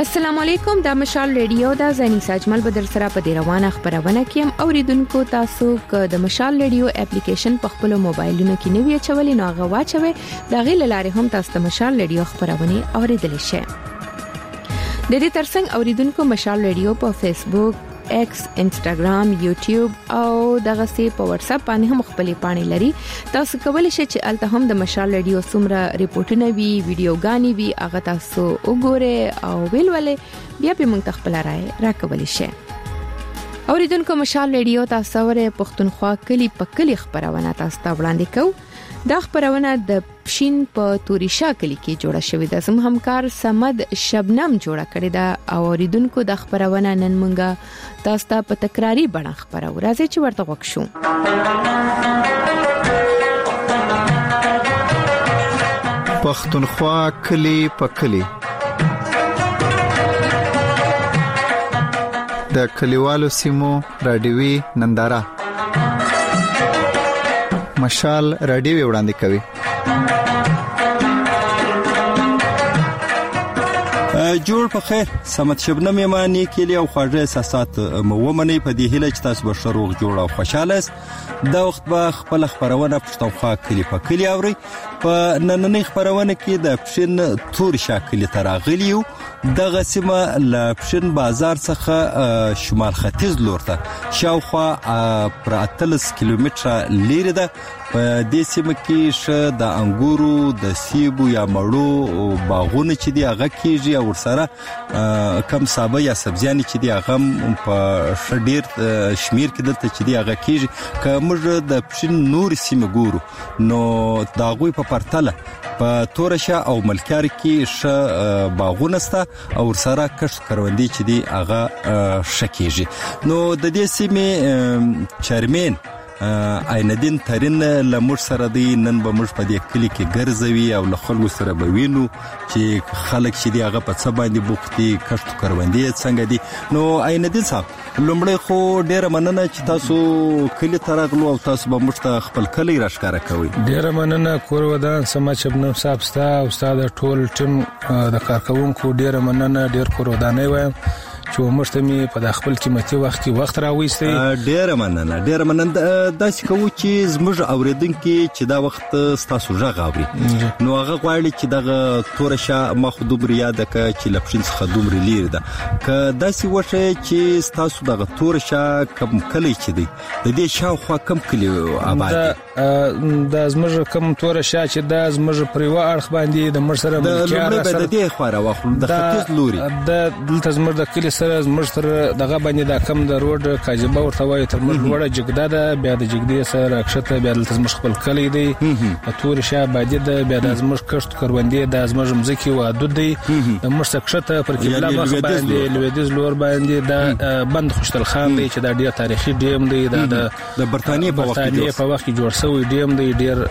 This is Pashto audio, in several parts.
السلام علیکم، د مشال ریډیو د زنیسا اجمل بدر سره په دې روانه خبرونه کیم اوریدونکو تاسو ک د مشال ریډیو اپلیکیشن په خپل موبایلونو کې نوی چولې نو هغه واچوي د غیل لارې هم تاسو د مشال ریډیو خبرونه اوریدل شئ. د دې ترڅنګ اوریدونکو مشال ریډیو په فیسبوک، ایکس، انسټاګرام، یوټیوب او دغه سي په واتس اپ باندې هم خپلې پاڼې لري. تاسو کولی شئ چې الته هم د مشال ریډیو سمره ریپورتونه وی، ویډیوګانی وی، هغه تاسو وګورئ او ویلولې بیا په موږ خپل رائے راکولی شئ. اوریدونکو مشال ریډیو تاسو ورې پښتونخوا کلی په کلی خبرونه تاسو ته وړاندې کوو. دا خبرونه د پښین په توریشا کلی کې جوړه شوې ده. زموږ همکار سمد شبنم جوړه کړې ده او اوریدونکو د خبرونه نن مونږه تاسو ته په تکراری بڼه خبرو راځي چې ورته وښو. پښتونخوا کلی په کلی د کلیوالو سیمو رادیوي ننداره مشال رادیو وړاندې کوي. جوړ په خیر، سمت شبنم یمانی کلی او خواږه احساسات مومنی په دې هیله چې تاسو به شروع جوړ او خوشاله است. دا وخت به خپل خبرونه پښتونخوا کلی په کلی اوري. په نننۍ خبرونه کې د پښین تور شاکلی تراغلیو دغه سیمه ل پښین بازار څخه شمال ختیځ لور ته شاوخوا پر 30 کیلومتره لري ده. په دې سیمه کې ش د انګورو، د سیبو یا مړو باغونه چې دی هغه کیږي او ورسره کم سابه یا سبزیان چې دی هغه په شډیر شمیر کې دلته چې دی هغه کیږي. که موږ د پښین نور سیمه ګورو نو دا غوي په پرتله په تورشه او ملکیار کې ش باغونه ستا او ورسره کښت کروندې چې دی هغه شکیږي. نو د دې سیمه چرمن عیندین ترين لمر سره دی. نن به موږ په دې کلی کې ګرځوي او له خلکو سره به وینو چې خلک چې دی هغه په څه باندې بوختي کښت کروندې څنګه دي. نو عیندین صاحب لومړی خو ډیره مننه چې تاسو کلی ترغلو او تاسو به موږ ته خپل کلی راښکاره کوي. ډیره مننه کور ودان سما شبنم صاحب ستا او استاد ټول ټیم د کارکونکو ډیره مننه. ډیر کور ودانې وایم چې موږ می په خپل قیمتي وخت راوېستي. ډیره مننه دا چې کوو چې زموږ اوریدونکو چې دا وخت ستاسو ژغ اوري نو هغه غواړي چې دغه تورشه مخ دومره یاد کړي چې لپشین څخه دومره لري ده. که دا سی وشه چې ستاسو دغه تورشه کم کلی چې دی د دې شاوخوا کم کلی آباد دا زموږ کم تورشه چې دا زموږ پریوا اړخ باندې د مر سره ملکیار سره د دې خبره واخلو د ختیځ لوري د دلته زموږ د کلی سره زموږ تر دغه باندې دا کم د روډ کاجبه ورته وایي تر موږ وړه جګدا ده. بیا د جګدې سره اکشته بیا د زموږ خپل کلی دی تور شه باندې ده. بیا د زموږ کښت کروندې د زموږ مزکی و حدود دی. د موږ اکشته پر قبله مخ باندې لویدیز لور باندې دا بند خوشتل خان دی چې دا ډیر تاریخي ډیم دی. دا د برتانیې په وخت کې جوړ شوی ډیم دی. ډیر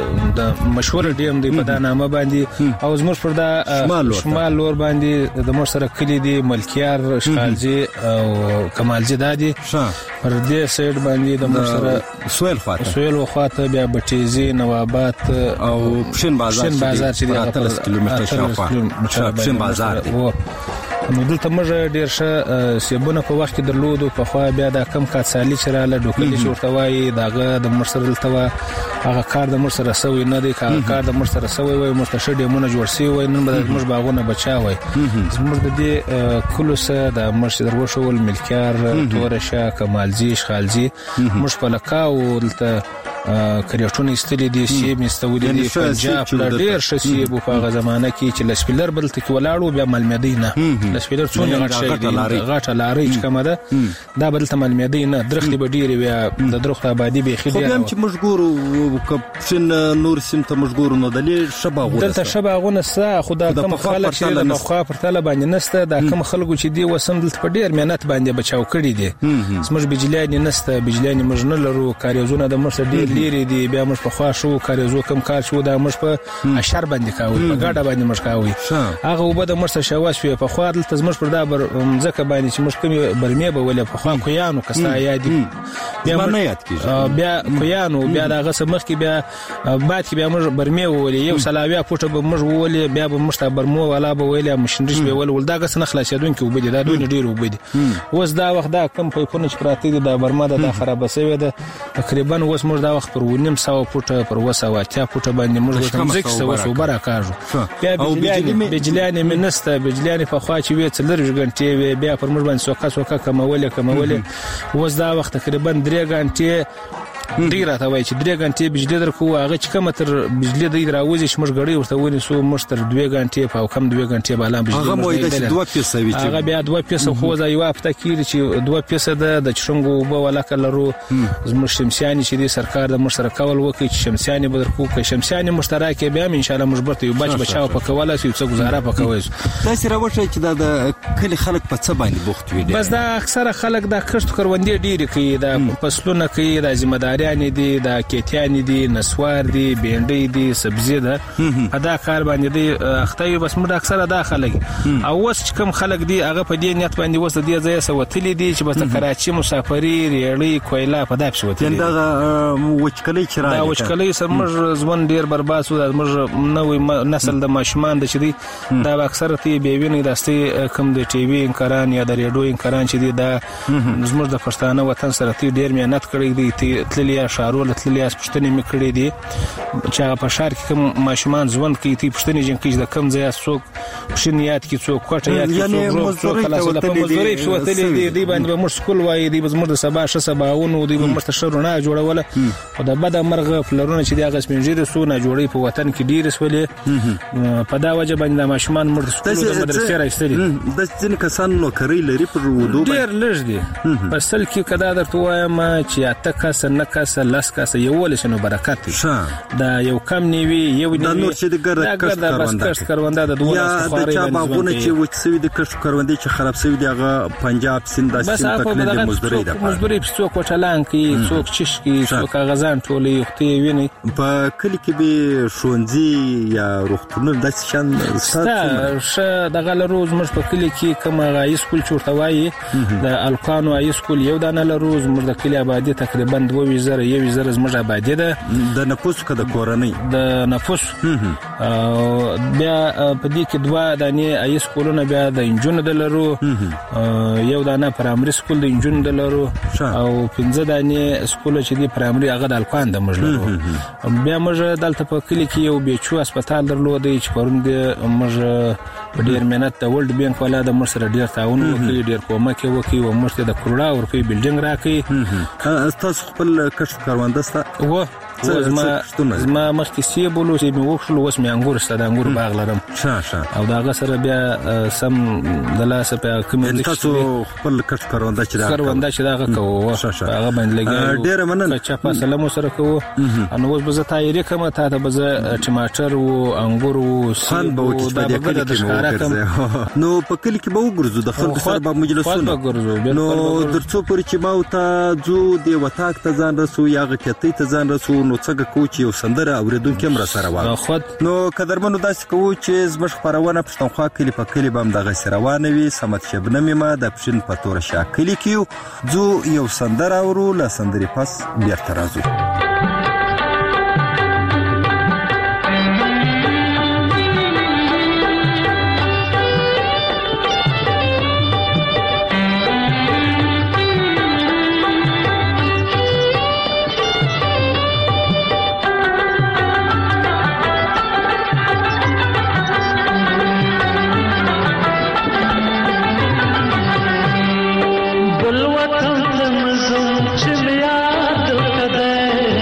د مشهور ډیم دی په دا نامه باندې. او زموږ پر دا شمال لور باندې د موږ سره کلی دی ملکیار، شالجی او کمالجی دادی. پر دې سایډ باندې د موږ سره سویل خواته بیا بټیزي، نوابات او پښین بازار چې دی 30 کیلومتره شاوخوا پښین بازار دی. نو دلته موږ ډیر ښه سیبونه په وخت کې درلودو. په خوا بیا دا کم کاتسالي چې رااله ډوکلي چې ورته وایي داغه د موږ سره دلته هغه کار د موږ سره سوی نه دی. کار د موږ سره سوی وای موږ ته ښه ډیمونه جوړ شي وای نن به موږ باغونه بچا وای. زموږ د دې کلو سره د موږ دروښول ملکیار، تورشه، کمالجی، شخالجی موږ په لکاو دلته کریټونه استلې دي، سیب استولې دي، پنجاب د ډیر شسیب په هغه زمانه کې چې لسپیلر بلته کې ولاړو بیا ملمدینه لسپیلر څونه غټ شي غټه لاري چې کومه ده دا بدلته ملمدینه درختي به ډیر بیا د درخت آبادی به خې دي. خو هم چې مشګورو کپشن نور سیمه مشګورو نو دلې شباغونه دلته شباغونه سا خدا کوم خلک چې د مخه پر تله باندې نسته دا کوم خلکو چې دی وسم دلته په ډیر مهنت باندې بچاو کړی دي. سمج بجلیان نسته، بجلیان موږ نه لرو، کاریزونه د مرسته ډیر لري دي. بیا موږ په خوا شو کاریزو کم کار شو دا موږ په اشر باندې کاوه په ګاډه باندې موږ کاوه هغه وبد مرسته شواس په خوا دلته موږ پر دا ځکه باندې چې موږ کوم برمه به ولې په خوا کویانو کستا یادي بیا نه یاد کیږي بیا کویانو بیا دغه سمخ کې بیا بعد کې بیا موږ برمه ولې یو سلاویا پټه به موږ ولې بیا به مشته برمو ولا به ویل مشندش به ول دغه سن خلاصیدون کې وبدي دا دوی ډیر وبدي اوس دا وخت دا کم په پونه چې پراته دي د برما د خراب شوی ده تقریبا اوس موږ دا وخت پر 100 فوټه پر 200 فوټه باندې موږ کوم ځکه سو برا کاږو بیا بجلیان منسته بجلیان په خوا چې وی څلور غنټې بیا پر موږ باندې سوکا کوموله اوس دا وخت تقریبا 3 غنټې ډیر راته وای چې 3 غنټې بجلی درکو هغه چې کوم تر بجلی د راوځي چې موږ غړي ورته ونی سو موږ تر 2 غنټې په کم 2 غنټې بالا بجلی هغه مو د 2 پیسې وی چې هغه بیا 2 پیسې خو ځای وافته کیږي چې 2 پیسې د چرنګو په ولا کلرو زموږ شمسیانی چې د سرکار د مشترک کول وکړي چې شمسیانی بدرکو کې شمسیانی مشترک بیا ان شاء الله موږ برته یو بچاو په کوله چې څه گزاره پکوي تاسو راوښه چې د کلی خلک په څه باندې بوخت وي بس دا اکثره خلک د کښت کروندې ډیر کوي د فصلونه کوي د ځمداريان دي د کېتيان دي نسوار دي بینډي دي سبزی ده ادا کار باندې دي اختوی بس موږ اکثره دا خلک او اوس کم خلک دي هغه په دې نیت باندې وسه دي ځای سوتلی دي چې بس کراچي مسافری ریړی کویلا په داپ شوتلی دا وچکلی چرای دا وچکلی سمج ځوان ډیر برباد شو د موږ نوې نسل د ماشومان د چدي دا اکثره تی بیوینې داستي کم د ټي وي انکاران یا د ریډیو انکاران چې دي دا زموږ د پښتانه وطن سره تی ډیر مهنت کړی دي تللیا شارول تللیا پښتنې میکړې دي چې په شهر کې کوم ماشومان ځوان کې تی پښتنې جن کې د کم ځای څوک پښنیات کې څوک کوټه یاد کې څوک خلاص له په مزوري شو تللی دي باندې موږ سکول وای دي زموږ د سبا سباونو دي موږ تشرونه جوړوله او د بد مرغه فلرونه چې دغه سپینجری سو نه جوړي په وطن کې ډیر سولې په دا وجه باندې ماشومان مرد سکول د مدرسې راځي د ځین کسان نو کوي لري پر ودو ډیر لږ دي په سل کې کدا درته وایم چې اته کس نه کس لاس کس یو ول شنو برکت دا یو کم نیوي یو د نور چې د کښت کارونده د دوه خاري د چا باغونه چې وڅوي د کښت کارونده چې خراب شوی دی هغه پنجاب سند داسې پکې د مزدوري په څوک وچلان کې څوک چش کې څوک غزان ټولې وختي ویني په کلی کې به شونځي یا روختونه د شان ست دغه روز مش په کلی کې کوم غای سکول چورته وایي د القانو ای سکول یو دانه روز مر د کلی آبادی تقریبا 2000 زموږ آبادی ده د نفوس کده کورنۍ د نفوس بیا په دې کې 2 دانې ای سکولونه بیا د انجونو د لرو یو دانه پرایمري سکول د انجونو د لرو او 15 دانې سکول چې دی پرایمري هغه د القان د مجلو بیا موږ دلته په کلی کې یو بیچو هسپتال درلودي چې پروند موږ په ډیر مهنت د ورلد بانک ولا د مر سره ډیر تعاون وکړي ډیر کومک وکړي او موږ د کروڑا روپی بلډینګ راکړي تاسو خپل کښت کاروانده ستا و زما مخکې سی بولو چې مې وښلو اوس مې انګور سره د انګور باغ لرم او دا هغه سره بیا سم د لاسه په کوم تاسو خپل کښت کاروانده چې دا کوو هغه باندې لګي ډیر مننه چې په سلام سره کوو ان اوس به زه تایری کوم ته به ټماټر او انګور او خان به چې په دې کلی کې نو په کلی کې به وګرځو د خلکو سره به مجلسونه نو درڅو پورې چې ما ته ځو دی وتاک ته ځان رسو یا غکتی ته ځان رسو نو څنګه کوچ یو سندره اوریدونکو مر سره واه نو قدرمنو داسې کوو چې زموږ خبرونه پښتونخوا کلی په کلی بم دغه سروانه وي سمت شبنم ما د پښین په تور شاکلی کیو ځو یو سندره اورو لا سندري پس بیرته راځو गुल वतन मज़ूम चिलिया दिल कदे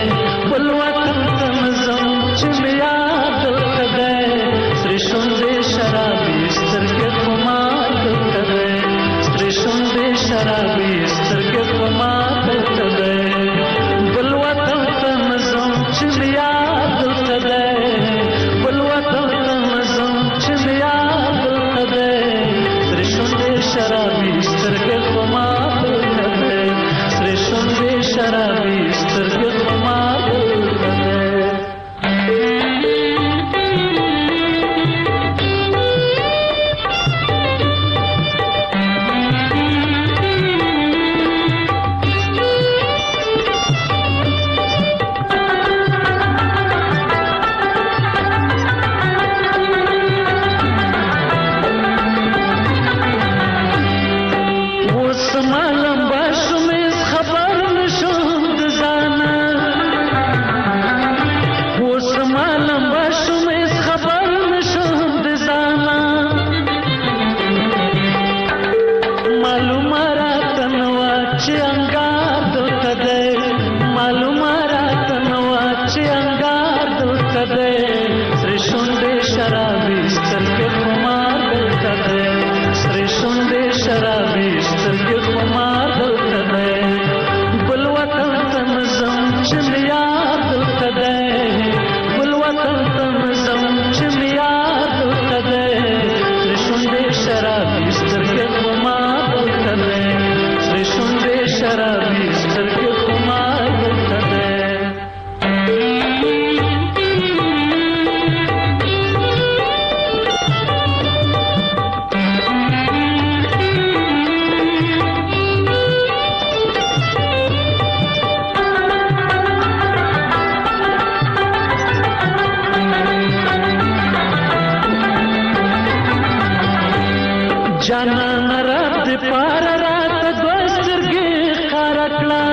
کړه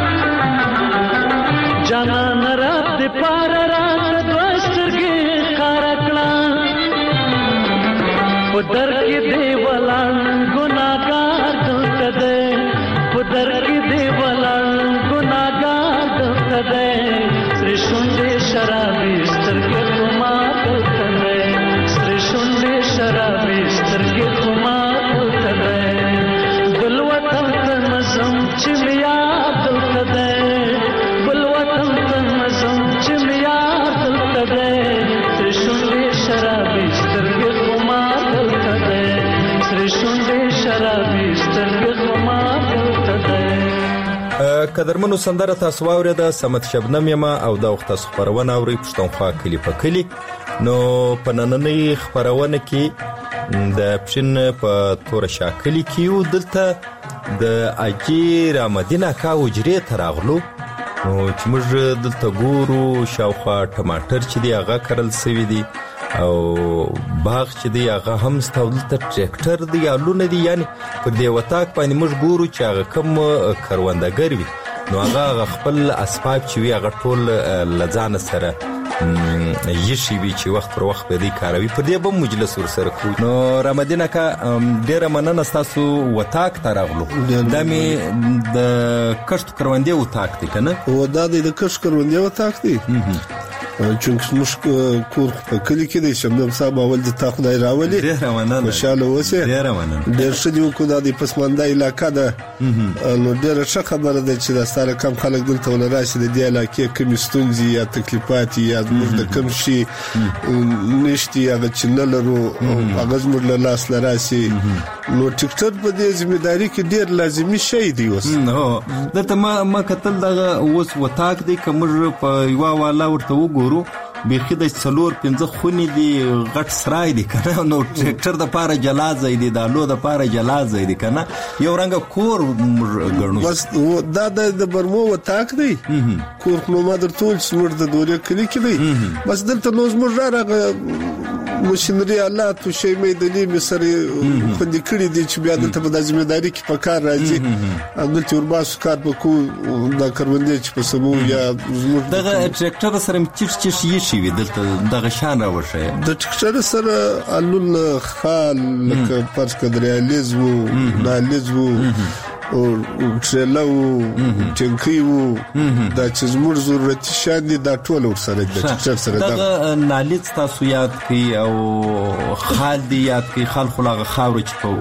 جانان رب دې پار رات دوسترګې کار کړه په در کې دی ولان ګناګار دلته دی په در کې دی ولان ګناګار دلته دی سری شونډې شرابي سترګې خما دلته دی سری شونډې شرابي سترګې خما دلته دی بل وطن ته نظم چې میا دلته دی بل وطن ته نظم چې میا دلته دی سری شونډې شرابي سترګې خما دلته دی سری شونډې شرابي سترګې خما دلته دی. قدرمنو سندره تاسو واورېده سمت شبنم یم او دا وخت تاسو خپرونه اورئ پښتونخوا کلي په کلي. نو په نننۍ خپرونه کې د پښین په توره شا کلي کې یو دلته د اجي رامدین اکا حجرې ته راغلو نو چې موږ دلته ګورو شاوخوا ټماټر چې دی هغه کرل سوي دي او باغ چې دی هغه هم ستو دلته ټریکټر دی یا لونه دی یعنی پر دې وتاک باندې موږ ګورو چې هغه کم کروندګر وي نو هغه خپل اسباب چې وي هغه ټول لځان سره یشي وی چې وخت پر وخت به دی کاروي په دې به مجلس ورسره کوي. نو رامدین اکا ډیره مننه تاسو وتاک ته راغلو دا می د کښت کروندې وتاک دی کنه او دا د کښت کروندې وتاک دی چونکه موږ کور په کلی کې د شمدم صاحب اول د تا خدای راولي ډیره مننه خوشاله اوسه ډیره مننه ډیر ښه دی کو د پسمانده علاقې ده نو ډیره ښه خبره ده چې د سره کم خلک دلته ول راشي د دې علاقې کم ستونزې یا تکلیفات یا موږ د کم شي نشتی هغه چې نه لرو هغه زموږ له لاس لراسي نو ټیکټر په دې ځمېداري کې ډیر لازمي شی دی اوس نو دته ما کتل دغه اوس وتاک دی کوم په یو والا ورته وګورو بیخي د 4-5 خونې دی غټ سرای دی کنه نو ټریکټر د پاره جلازه دی د لو د پاره جلازه دی کنه یو رنګ کور ګڼو بس دا د برمو وتاک دی کور نو ما درته څومره د دورې کلی کې دی بس دلته نو زموږ راغه مشینری آلات او شی میدلی مصری خوندې کړی دي چې بیا د ځمېداري کې په کار راځي د تورباس کار په کو د کروندې چې په سمو یا زموږ دغه ټریکټر سره چش یشي وي دلته دغه شان راوشه د ټریکټر سره الول خال لکه پرس کډریالیز وو نالیز وو او ټریلو ټینکی وو دا چې زموږ ضرورت شان دي دا ټول ورسره د ټریکټر سره دغه نالیز تاسو یاد کی او خال دی یاد کی خال خلاغه خاور چې په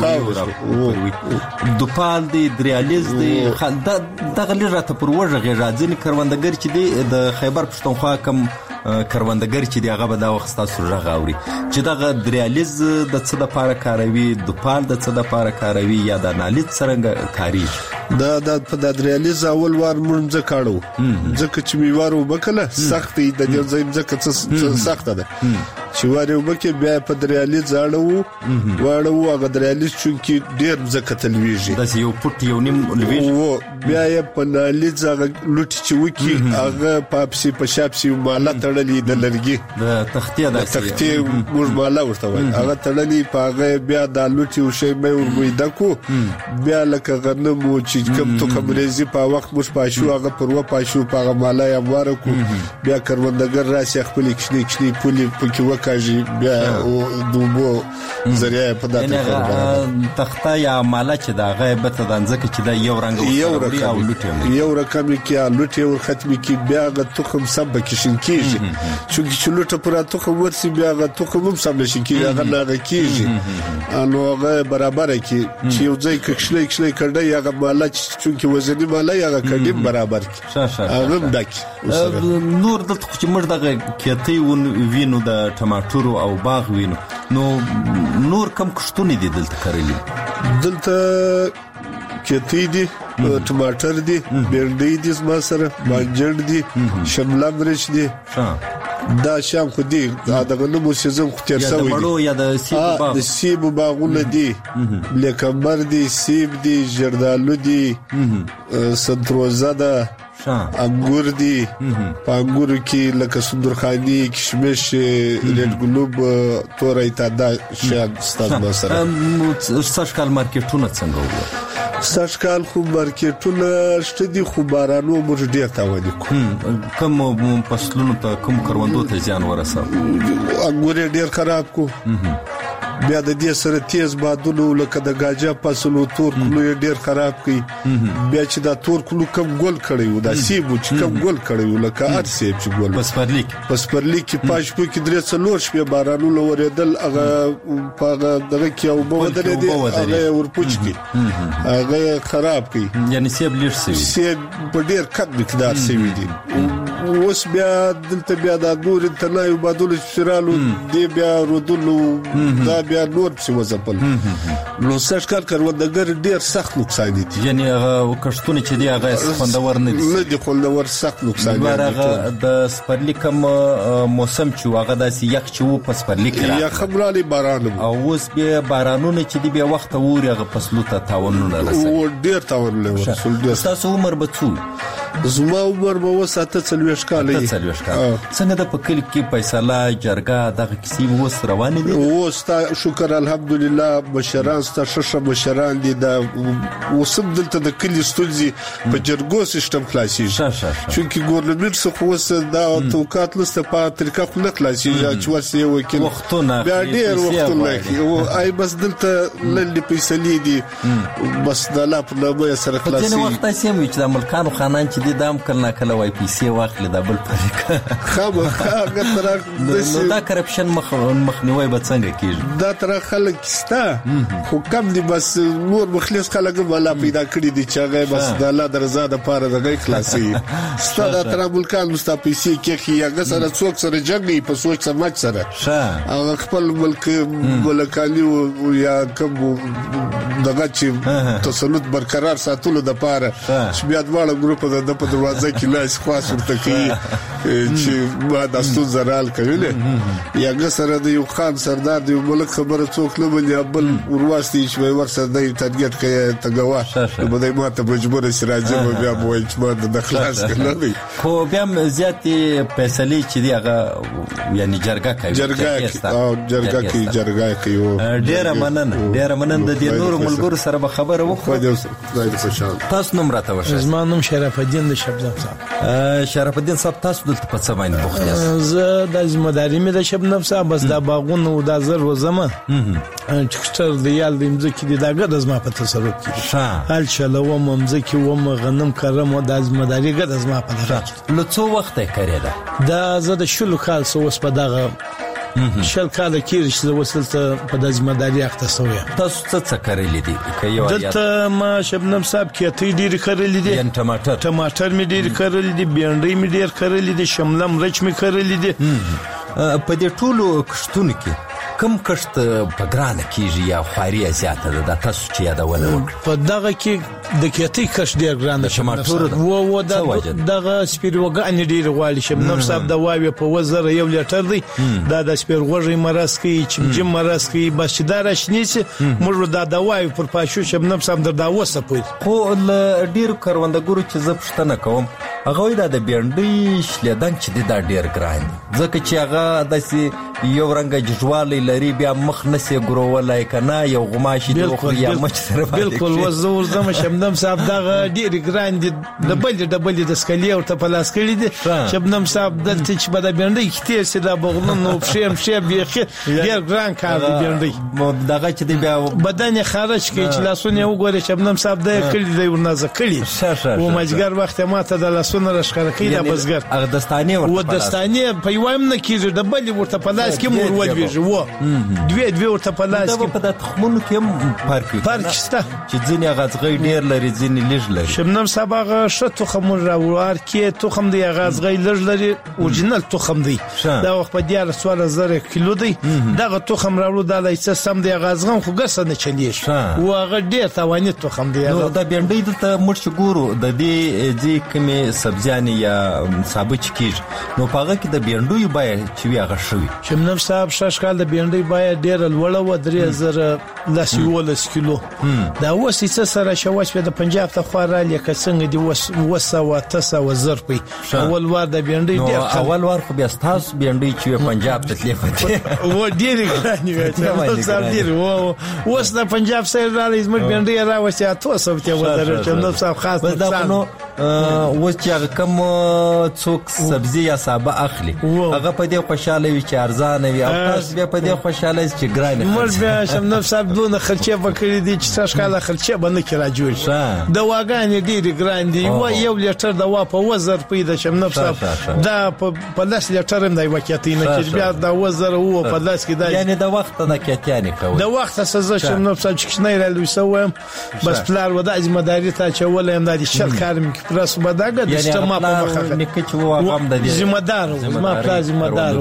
دوپال دی دریالیز دی دغه لږه پر وژه غږاځنی کروندګر چې دی د خیبر پښتونخوا کم کروندګر چې دی هغه به دا وخت تاسو راغوري چې دغه دریالیز د څه د پاره کاروي دوپال د څه د پاره کاروي یا د نالیز څنګه کاری دا په د دریالیز اول وار مونږ کاړو ځکه چې میوارو بکله سخت دی د دې ځای ځکه سخت ده چې واره وبکه بیا په دریالیز واړو هغه دریالیز چې ډیر ځکه تلويږي د یو پټ یو نیم لويږي بیا یې په نالیز هغه لوټ چې وکی هغه پاپسي په شاپسي مالا تړلې د لرګي د تختې موږ مالا ورته وای هغه تړلې پاغه بیا د لوټي او شی مې ورګوي دکو بیا لکه غنم او چې کوم تو خبرېزي په وخت مش پاشو هغه پر و پاشو پاغه مالا یا ورکو بیا کروندګر راشي خپل کښنی پولي پکې وکاږي بیا او دوبو ذریعہ په دغه تخته یا مالا چې دا غیبت د ځکه چې دا یو رنګ او لوټي یو رقم کې لوټي او ختمي کې بیا غ تخم سب کې شینکیږي چې لوټه پر تخم ورسي بیا غ تخم هم سم نشي کې هغه نه کیږي نو هغه برابر کې چې یو ځای کښلې کړه هغه مالا چې وزنی مالا هغه کډیم برابر کې هغه ډک نور دلته چې موږ دغه کېتی وینو د ټماټرو او باغ وینو نو نور کم کښتونه دي دلته کړلې دلته کېتی دي ټماټر دي بینډي دي زما سره بانجڼ دي شمله مرچ دي دا شام خو دي دغه نو موسیزم خو تیر سوی د سیب باغونه دي لیکمبر دي سیب دي جردالو دي سنتروزه ده انګور دي په انګورو کې لکه سندرخاني کشمش ریډ ګلوب تورې تادا شان ستاسو ما سره سږکال مارکیټونه څنګه وو سږکال خو مارکیټونه شته دي خو بارانو موږ ډیر تاوان کوم فصلونو ته کوم کروندو ته زیان ورساو انګور ډیر خراب کو بیا د دې سره تیز بادونو لکه د گاجا فصلو تور کلو ډیر خراب کړي بیا چې دا تور کلو کم ګول کړي و دا سیبو چې کم ګول کړي و لکه ار سیب چې ګول پسپرلیک کې پاش په کې درې څلور شپې بارانو لورېدل هغه په دغه کې او بودل دي هغه ورپوچ کې هغه خراب کړي یعنی سیب لیر سیب په ډیر کم مقدار سیوی دي اوس بیا دلته بیا د نور انتنایو بادول شرالو دی بیا رودلو دا بیا نور څه وځپل نو سږکال کروندګر ډیر سخت نقصان دي یعنی هغه کښتونه چې دی هغه خوندور نه دي خوندور سخت نقصان دي هغه د سپرلیکم موسم چې هغه د یخ چې و په سپرلیک یا خبرالي باران او اوس بیا بارانونه چې دی بیا وخت ووري هغه فصلو ته تاوانونه رسوي او ډیر تاوان لري تاسو عمر بچو زما عمر به وساته 40 کال څنګه د پکل کې فیصله جرګه دغه کیسې وس روانې دي او ستا شکر الحمدلله مشران ستا ششه مشران دي دا وسب دلته د کلی ستونزې په جرګو سیستم خلاصيږي چې ګورنمنت څخه وس دا توقات لسته په طریقه خو نه خلاصيږي چې ورسې وکیل وختونه بیا ډیر وختونه او اي بس دلته لنډې پیسې دي بس د لا په نامه سره خلاصي ځینې وخت سم چې د ملکانو خانان چې دام کله کله وای پیسې واخلي د بل پرې هغه تر نو دا کرپشن مخنیوي به څنګه کیږي دا تر خلک ستا خو کم دي بس نور مخلص خلک ولا پیدا کړی دي چې هغه بس د الله درزا د پاره دغه خلاصي ستا د تر ملکان مستا پیسې کې هغه سره څوک سره جګړې په سوچ سمج سره هغه خپل ملک ملکاني او یا کوم دغه چې تسلط برقرار ساتلو د پاره چې بیا دواړه ګروپ د په دروازه کې لاس خاص ورته کوي چې ما د استو زرال کوي یا غسر د یو خان سردار دی ملک خبره څوک نه بل بل ورواستي چې ورسره د تارګټ کوي تګوا نو بده ما ته مجبور سراجه بیا وای چې ما د خلاص کړل خو بیا زیاتې فیصله چې دی هغه یعنی جرګه کوي جرګه کوي ډیر مننه د دې نور ملګرو سره به خبره وکړو تاسو نوم راته وښه زما نوم شرف الدین شبنم صاحب شرف الدین صاحب تاسو دلته په څه باندې بوخت یاست زه د ذمہداري مې د شبنم صاحب بس دا باغونه او د زر وزمه چکشتر د یال د مزکی د داګه د زما په تصرف کې حال چلو ممزکی و غنم کرم او د ذمہداري ګد زما په دغه نو څو وخت یې کړی دا زه د شلو کال سو وس په دغه شل کال کې چې وسلته په د ذمہداري اخته سوې تاسو څه کړی دي کایو دلته ما شبنم صاحب کې ته ډیر کړل دي یان ټماټر می ډیر کړل دي بینډۍ می ډیر کړل دي شمله مرچ می کړل دي په دې ټولو کښتونو کې کم کښت په ګرانه کېږي یا خواري زیاته ده تاسو چې یادونه وکړه په دغه کې د کېتی کښت ډیر ګران ده ټماټر و دغه سپیروګان ډیر غواړي شبنم صاحب د واوی په وزر یو لیټر دی دا د سپیروغړی مرز کې چمجم مرز کې بس چې دا راشنیسي موږ دا د واوی پر پاشو شبنم صاحب در دا وسه پوي خو ډیر کروندګرو چې زه پښتنه کوم هغه دا د بینډۍ شلیدان چې دا ډیر ګران ځکه چې هغه د یو رنګ جوړوالي لري بیا مخ نسي ګرولای کنه یو غماشي د خو یا مچ سره بالکل وزور زم شبنم صاحب دا ډیر ګران دي د د سکلی او ته پلاس کړی دي شبنم صاحب دلته چې بده بینډۍ کته سي دا بغلون نو شم بیخي ډیر ګران کار دی بینډۍ دغه چې دی بیا بدن خارج کی چې لاسونه وګوري شبنم صاحب د کړی دی ورنازه کړی او مجګر وخت ماته د لاسونه رشکره کی دا بزګر هغه دستانه په یوم نه کیږي د بل ورته پلاس کې مور ولويږي و دوی ورته پلاس کې په تخمونو کې فرق شته چې ځینې غزغې ډیر لري ځینې لږ لري شبنم صاحب هغه شته تخم راوړار کې تخم دی غزغې لږ لري اورجینل تخم دی دا وخت په 14000 کیلو دی دغه تخم راوړو د لایسه سم دی غزغم خو ګرسه نه چلیږي او هغه ډیر توانې تخم دی نو دا بینډۍ د مرچ ګورو د دې کومې سبزیانې یا ثابت کیږي نو پاغه کې د بینډوي بای چې وی هغه شوی شمنف صاحب شاشکال د بینډوي بای ډیر لوړه و 3000 کیلو دا وسې سره شوش په د پنجاب ته خورا لیکه څنګه دی وسه 900 په اول وار د بینډوي ډیر اول وار خو بیا تاسو بینډوي چې پنجاب ته تللی و ډیر غنی وایي صاحب ډیر وس د پنجاب سره راځي زموږ بینډوي راوځي 900 ته ودرې شمنف صاحب خاص و چې هغه کوم څوک سبزی یا سابه اخلي هغه په دې خوشاله وي چې ارزانه وي او تاسو بیا په دې خوشاله چې ګرانه موږ بیا شمنف صاحب دونه خرچه وکړې دي چې تاسو کله خرچه باندې کې راجوړ د واګانې ډېر ګران دي و یو لیټر د وا په 1000 په د شمنف صاحب دا په 10 لیټر هم دی وکیتي نه چې بیا د 1000 او په 10 کې دی یعنی د وخت نه کېتیانه کوي د وخت سزا شمنف صاحب چې نه رالوي سوم بس پلار ودا ځمداري ته چې ولې هم د شل کارم کې پرس بداګه د سیستم په مخه نکه چې واقام د دې ذمہدار ما پلار ذمہدار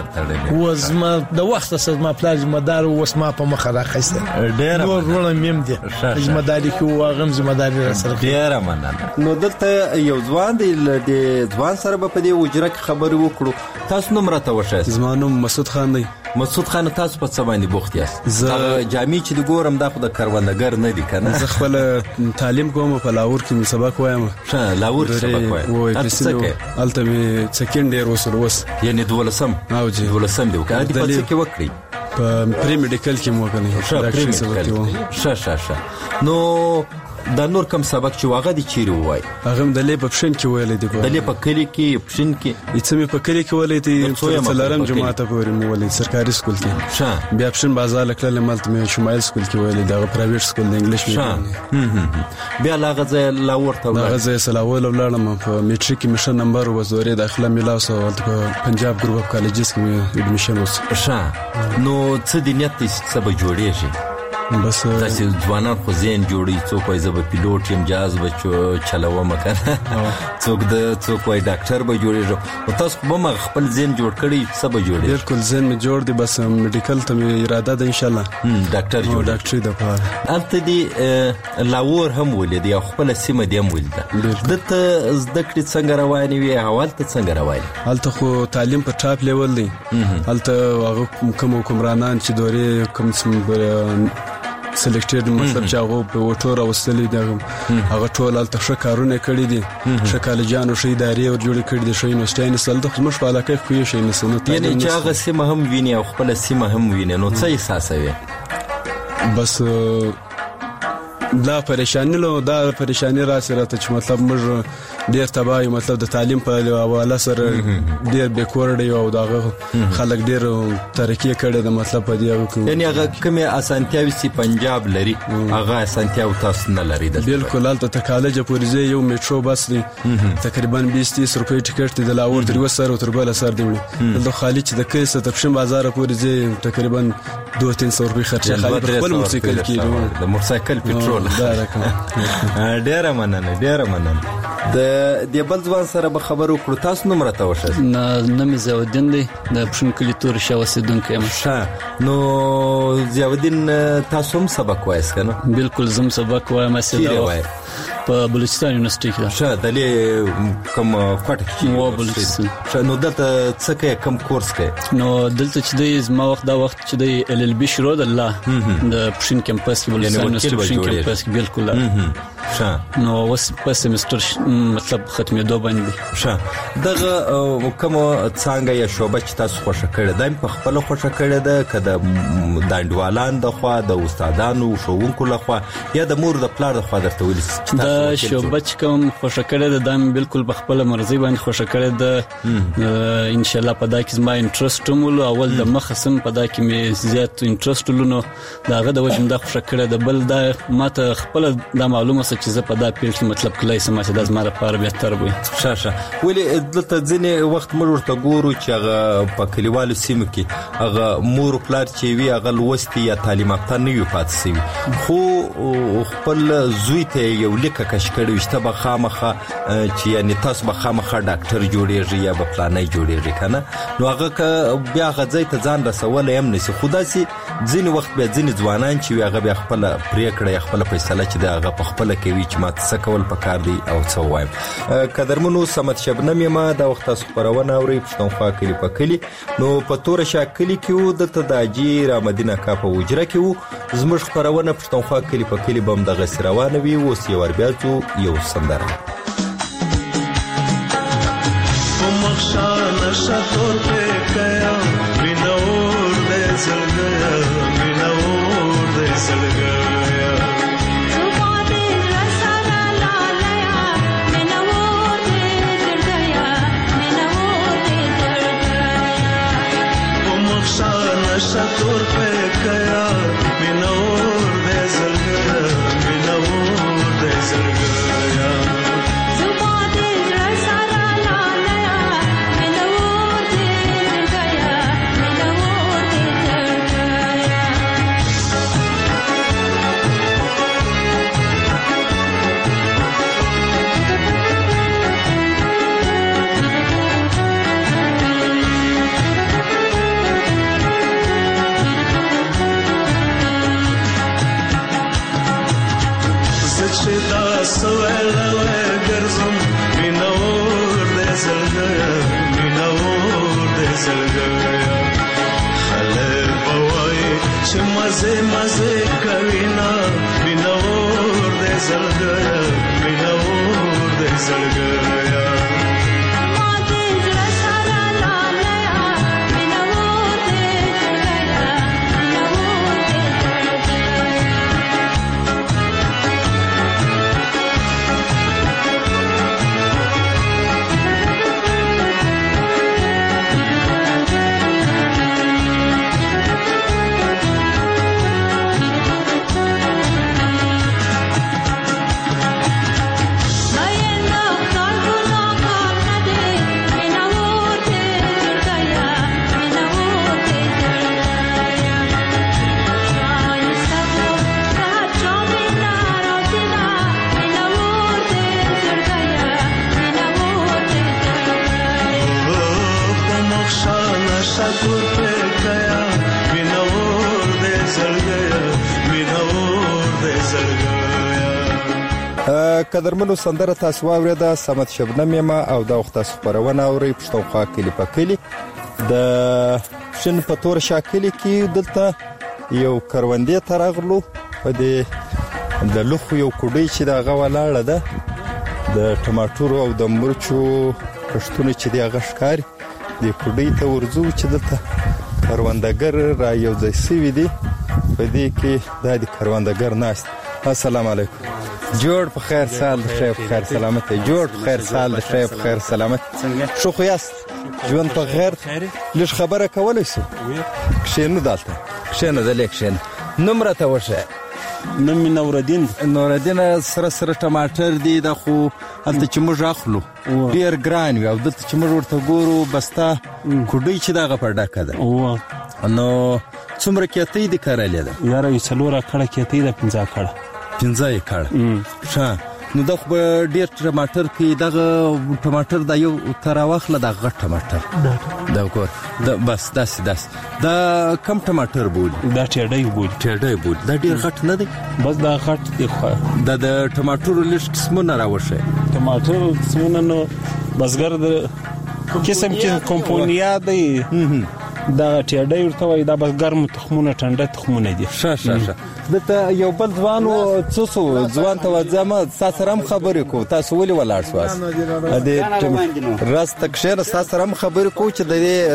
و زما د وخت سره ما پلار ذمہدار و اسما په مخه راخسته ډېر ورونه مم دي ذمہداري کې واغم ذمہداري سره ډېر مننه نو دلته یو ځوان دی د ځوان سره په دې وجره خبرې وکړو تاسو نوم راته وښه زمانو مسعود خان دی مسعود خان تاسو په څه باندې بوخت یاست جامع چې د ګورم دا خو د کروندګر نه دي کنه زه خپل تعلیم کوم په لاهور کې سبق وایم لاهور سبق وایم تاسو الته می سکند ډیر وس یعنی دولسم او جی دولسم دی وکړه د پاتې کې وکړي په پری میډیکل کې مو کنه ډاکټر سبق و شه نو دا نور کم سبق چې واغه دي چیرې وای هغه د لې په پښین کې ویلې دي د لې په کلی کې پښین کې ایڅمه په کلی کې ویلې دي څلورم جماعت پورې مو ویلې سرکاري سکول کې بیا پښین بازار کله ملت مې شمال سکول کې ویلې دا پرایویټ سکول د انګلیش مې بیا لاغه ځای لاور ته لاغه ځای سلاول ولړم په میټریک کې مشه نمبر وزوري داخله میلاوس او پنجاب ګروپ اف کالجز کې اډمیشن وس نو څه د نیت څه به جوړېږي بس تاسو ځوانان خو زین جوړي څوک وای زب پیلوټ یم جاز بچو چلاوم کنه څوک وای ډاکټر به جوړیږي او تاسو به ما خپل زین جوړ کړی څه به جوړي بالکل زین می جوړ دی بس میډیکل ته اراده ده ان شاء الله ډاکټر جوړ ډاکټري د پاره البته دی لاور هم ولید یا خپل سیمه دی هم ولید دته زدکړي څنګه رواني وي حواله څنګه رواني البته خو تعلیم په ټاپ لیول دی البته هغه کوم حکمرانان چې دوري کوم سلیکټډ مطلب چې هغه په وټور اوسلې دي هغه ټول الته ښه کارونه کړی دي ښه کالجانو ښه ادارې ور جوړې کړې دي ښه یونیورسيټي نسل د خدمت په علاقه کې شي نسنه یعنی چې هغه سیمه هم ویني او خپل سیمه هم ویني نو څه احساس وي بس دا پریشانی راسره ته چې مطلب موږ ډیر تباہي مطلب د تعلیم په حواله سره ډیر بیکور دی او داغه خلک ډیر ترقی کړي د مطلب په دی یعنی هغه کومه اسانتیاوي سي پنجاب لري هغه اسانتیاو تاسو نه لري بالکل البته ته کالج پورې یو میټرو بس دی تقریبا 20-30 روپۍ ټیکټ دی د لاور درو سره او تر بل سره دی د خالي چې د کیسه تپشن بازار پورې تقریبا 200-300 روپۍ خرچه خالي خپل موټرسایکل کې د موټرسایکل پټرول ډیر مننه د بل ځوان سره به خبرو کړو تاسو نوم راته وښه نه مې زیاودین دی د پښین کلی تور شاوسیدونکو یم نو زیاودین تاسو هم سبق وایس کنه بالکل زم سبق وایم په بلوچستان یونیورسيټي کې دلې کوم کوټه کې بلوچستان نو دلته څه کې کوم کورس کې نو دلته چې د ما وخت دا وخت چې د LLB شروع د الله د پښین کمپس کې بلوچستان یونیورسيټي پښین کمپس کې بالکل نو وس په سیمستر مطلب ختمېدو باندې دغه کوم څنګه یا شوبه چې تاسو خوښه کړې ده په خپل خوښه کړې ده کده دانډوالان د خوا د استادانو شوونکو لخوا یا د مور د پلار د خوا درته ویل دا شوبه چې کوم خوښه کړې ده دا بالکل په خپل مرزي باندې خوښه کړې ده ان شاء الله په دا کې زما انټرست مول اول د مخصم په دا کې مې زیات انټرست لونو داغه د وجه دا خوښه کړې ده بل دا ماته خپل دا معلومه چې زه په دا پیل کې مطلب کله سم چې د زما لپاره بهتر وي ولې دلته ځینې وخت موږ ورته ګورو چې هغه په کلیوالو سیمو کې هغه مور پلار چې وی هغه لوستي یا تعلیم یافته نه وي پاتې شوی خو خپل زوی ته یو لیکه کش کړی چې به خامخه چې یعنی تاسو به خامخه ډاکټر جوړیږي یا به پلانای جوړیږي کنه نو هغه بیا غځي ته ځان رسول هم نشي خدا سي ځینې وخت به ځینې ځوانان چې هغه بیا خپل پریکړه خپل فیصله چې هغه په خپل کوي چې ماته څه کول پکار دي او څه ووایم. قدرمنو صمد شبنم یم دا وخت تاسو خپرونه اورئ پښتونخوا کلي په کلي. نو په توره شا کلي کې وو دلته د حاجي رامدین اکا په حجره کې وو. زموږ خپرونه پښتونخوا کلي په کلي به هم دغسې روانه وي. اوس یو ور بیا ځو یو سندره. شطور पे गया मिनोर दे जल गया मिनोर दे जल गया सुबह दे रसाला ला लया मिनोर दे जल गया मिनोर दे जल गया वो मक्शा नशा तोर पे गया मिनोर दे जल गया मिनोर दे जल गया मजे मजे कविना मिनोर दे जल गया मिनोर दे जल गया قدرمنو سندره تاسو واورېده. صمد شبنم یم او دا وخت تاسو خپرونه اورئ پښتونخوا کلي په کلي. د شین په تور شا کلي کې دلته یو کروندې ته راغلو. په دې د لوښو یو کوډۍ چې دغه ولاړه ده د ټماټرو او د مرچو کښتونه چې دی هغه ښکاري. دې کوډۍ ته ورځو چې دلته کروندګر را یو ځای سوي دي. په دې کې دا د کروندګر ناست. السلام علیکم. جوړ په خیر سال د خیر په خیر سلامت. جوړ په خیر سال د خیر په خیر سلامت. شو خو یاست ژوند په خیر لږ خبره کولای شو. کښېنو دلته کښېنه دلې کښېنه. نوم راته وښیه. نوم مې نورالدین. سره سره ټماټر دي دا خو هلته چې موږ اخلو ډېر ګران وي او دلته چې موږ ورته ګورو بسته کوډۍ چې دغه په ډکه ده. نو څومره کیتۍ دې کرلې ده؟ یاره یو 4 کړه کیتۍ ده 15 کړه. 15 کړه. ښه نو دا خو ډېر ټماټر کې دغه ټماټر دا یو تر واخله د غټ ټماټر دا ګور دا بس داسې دا کم ټماټر بولی؟ دا ټیډۍ بولی. دا ډېر غټ نه دی؟ بس دا غټ دی. خو دا د ټماټرو لږ قسمونه راوښیه. ټماټر قسمونه نو بزګر د قسم چې کمپونیا دی دا ټیډۍ ورته وایي. دا بس ګرم تخمونه ټنډه تخمونه دي. ښه دته یو بل ځوان څوسو ځوان ته وځم تاسو سره خبرې کو. تاسو ولې ولاړ شواس؟ دې راست کښېنه تاسو سره خبرې کو چې د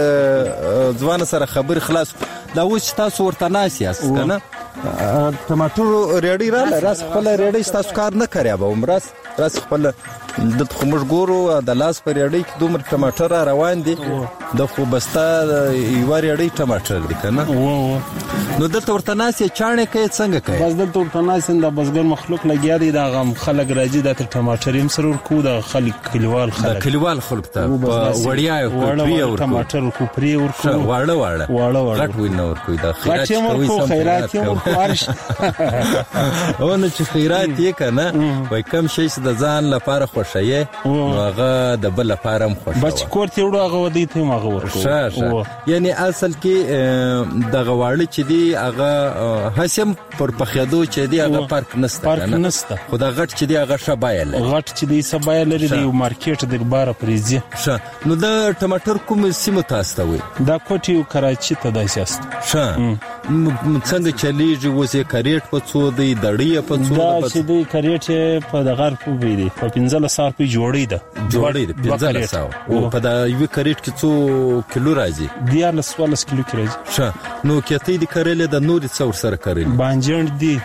ځوان سره خبرې خلاص. دا اوس تاسو ورته ناس یاست کنه؟ ټماټر ریډي راس خپل ریډي تاسو کار نه کړی به عمرس راس خپل د خموش ګورو د لاس پر ریډي کې دومره ټماټر روان دي. د خو بستا یو ریډي ټماټر دي کنه؟ نو دلته ورته ناس یې چانه کوي څنګه کوي؟ بس دلته ورته ناس د بزګر مخلوق لګیا دي. دا غم خلک راځي د ټماټر هم سره ورکو. د خلک کلیوال خلک ته وړیا کوي ټماټر کو پری ورکو. واړه غټ وینه ورکو. دا خیرات کوي او نه چې خیرات یې کنه وای کم شي د ځان لپاره خو خوښه نو هغه د بل لپاره هم خوښه بچ کور ته وړو هغه ودی ته ما هغه ورکو یعنی اصل کې د غواړي چې دی هغه حسم پر پخېدو چې دی هغه فرق نشته خدا غټ چې دی هغه شبایل غټ چې دی سبایل لري د مارکیټ د بار پریزي نو د ټماټر کوم سیمه تاسو وي دا کوټي او کراچي ته داسې است څنګه چلیږي وسه کریټ په څو دی دړی په څو دا چې دی کریټ په د غرب په وی دی په 1500 په جوړی ده 1500 او په دا یو کریټ کې څو کیلو راځي 14 کیلو راځي نو کته دی کړل د نور څور سره کړل بانجان دی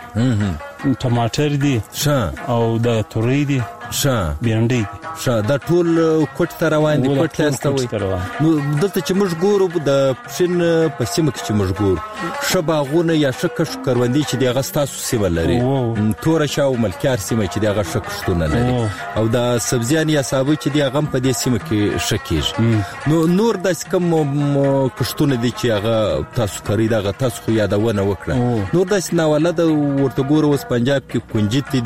ټماټر دی او د توري دی بینډي دا ټول کوټ ته روان دي کوټ ته استوي نو دلته چې موږ ګورو د پښین په سیمه کې چې موږ ګورو شباغونه یا شکش کروندې چې دغه تاسو سیمه لري تور شاو ملکیار سیمه چې دغه شکشتونه لري او د سبزیان یا سابه چې دغه په دې سیمه کې شکیږي نو نور د کوم کشتونه دي چې هغه تاسو کوي دغه تاسو خو یادونه وکړه نور د ناولد ورته ګورو اوس پنجاب کې کنجت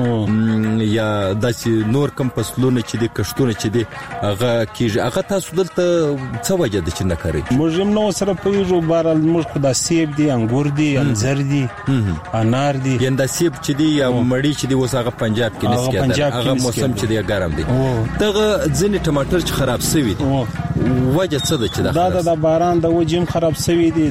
دي یا نور کم فصلونه چې د کشتونه چې دی هغه کیږي هغه تاسو دلته څه وجه د چې نه کوي موږ هم نو سره پویږو بهرال موږ خدا سیب دی انګور دی انځر دی انار دی یندا سیب چې دی یا مړی چې دی اوس هغه پنجاب کې نسکیدل هغه موسم چې دی ګرم دی دغه ځینې ټماټر چې خراب شوی دی وجه څه ده چې دا باران د وجیم خراب شوی دی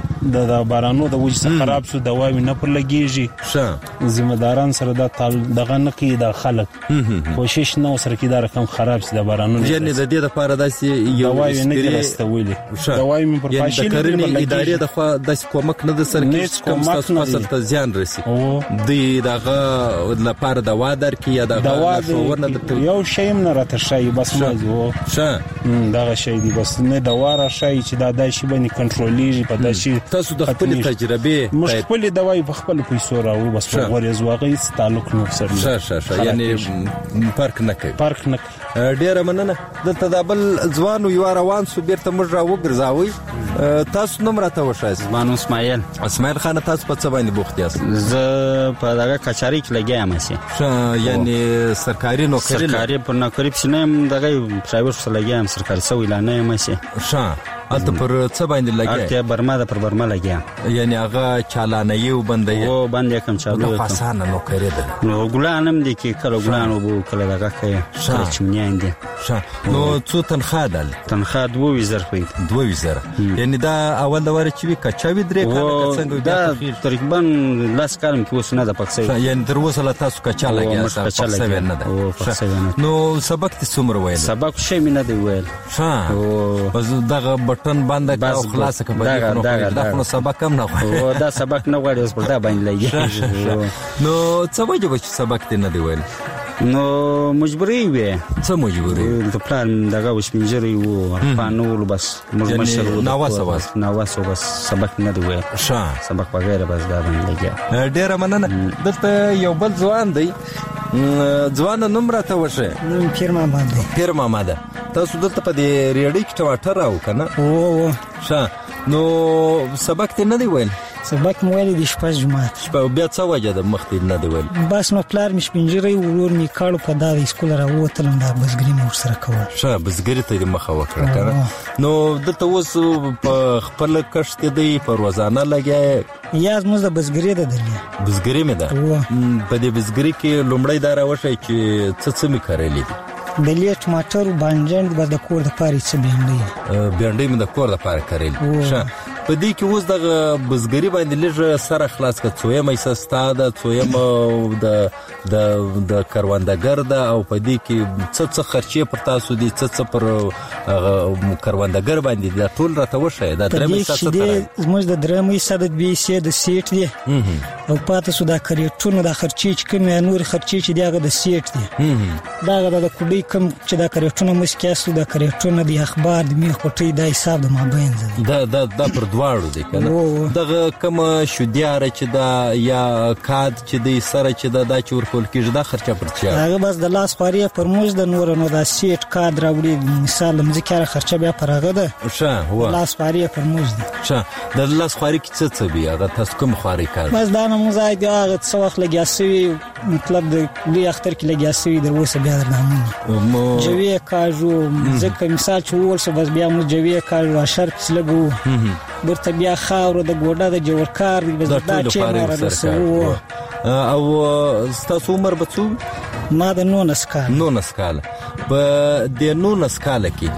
د بارانو د وجه خراب شو دوا نه پر لګیږي ذمہ داران سره دغه نه کی د خلک کوشش نو سره کې دا رقم خراب شي د بارانونو یعنی د دې لپاره داسې یو دوايي نه درستولې دوايي مې پر پاشي د کرنې ادارې د خوا د کومک نه د سر کې کوم تاسو فصل ته زیان رسي د دغه لپاره دوا درکې یا د شاورنه د یو شی نه راته شي بس ما دغه شی دی بس نه دوا را شي چې دا دای شي باندې کنټرولېږي په داسې تاسو د خپل تجربه مشکل دوايي په خپل پیسو راو بس په غوړې زواغې تعلق نه سره یعنی فرق نه کوي ډیره مننه دلته د بل ځوانو یو روان سو بیرته موږ راو ګرځاوي تاسو نوم راته وښایئ زمانو اسماعیل خان تاسو په څه باندې بوخت یاست زه په دغه کچاري کې لګیام سي یعنی سرکاري نوکری په نوکری په نیم دغه پرایویټ سره لګیام سرکاري سوی لا نه یم سي البته پر څه باندې لګیا البته برما د پر برما لګیا یعنی هغه چالانه یو بندي او باندې کوم چالو په اسانه نو کړی ده نو ګلانم دي کې کله ګلان وبو کله دغه کې چمنیان دي نو څو تنخواه ده تنخواه 2000 په 2000 یعنی دا اول د ور چې وی کچاوي درې کال څنګه دا تقریبا لاس کارم کې وسنه د پکسه یعنی تر اوسه لا تاسو کچا لګیا تاسو نه ده نو سبق ته څومره ویل سبق شي مینه دی ویل او بس دغه بټن باندې او خلاص کړه دا نو سبق هم نه او دا سبق نه غواړي اوس په دا باندې لګي نو څه وجه چې سبق ته نه دی ویل نو مجبوري وي څه مجبوري د پلان دغه وشمنجري وو پانول بس مشر نو بس سبق نه دی ویل سبق بغیر بس دا باندې لګي ډیره مننه دلته یو بل ځوان دی ځوان نوم راته وشه پیر محمد تاسو دلته په دې ریډي کې ټماټر راو کنه او نو سبق ته نه دی ویل سبق مو ویل د شپه جمعه بیا څه وجه د مخ ته نه دی ویل بس نو پلار مش پنجري ورور می کاړو په دا اسکول راوتلم دا بزګری مو سره کول بزګری ته مخه وکړه کنه نو دلته اوس په خپل کښت دی په روزانه لګیا یا موږ د بزګری د دلی بزګری مې ده په دې بزګری کې لومړی دا راوښی چې څه می کړلې دي د لیټ ټماټر بانجان د کور د پاره څه بینډي مې د کور د پاره کړل په دې کې اوس د بزګری باندې لږ سره خلاص کړ څو یې مې سستا څو یې د کروندګر ده او په دې کې څه خرچې پر تاسو دي څه پر کروندګر باندې دا ټول راته وشه دا درمې سره زموږ د درمې سره د بي سي د سیټ دي او پاتې سو دا کریټونو د خرچې چې کوم نور خرچې چې دغه د سیټ دي دا د کوډي کوم چې دا کریټونو مسکیاسو د کریټونو د اخبار د میخ پټي د حساب د مابین دا پر دواړو دی کنه دغه کوم شودیاره چې دا یا کاد چې دی سره چې دا چې ورکول کېږي دا خرچه پر چا هغه بس د لاس خواري پر موږ د نور نو دا سیټ کاد راوړي مثال مځکه خرچه بیا پر هغه ده ښه هو لاس خواري پر موږ دي ښه د لاس خواري کې څه به هغه تاسو کوم خواري کار بس دا نه موږ دی هغه څه وخت لګیا سوي مطلب د لوی اختر کې لګیا سوي د اوسه بیا درنامو جوی کاجو ځکه مثال چې ولسه بس بیا مو جوی کاجو شرط لګو برته بیا خاور د ګوډه د جوړ کار بس دا چې مرسو او ستاسو عمر بڅو ما د 19 کال په د 19 کال کې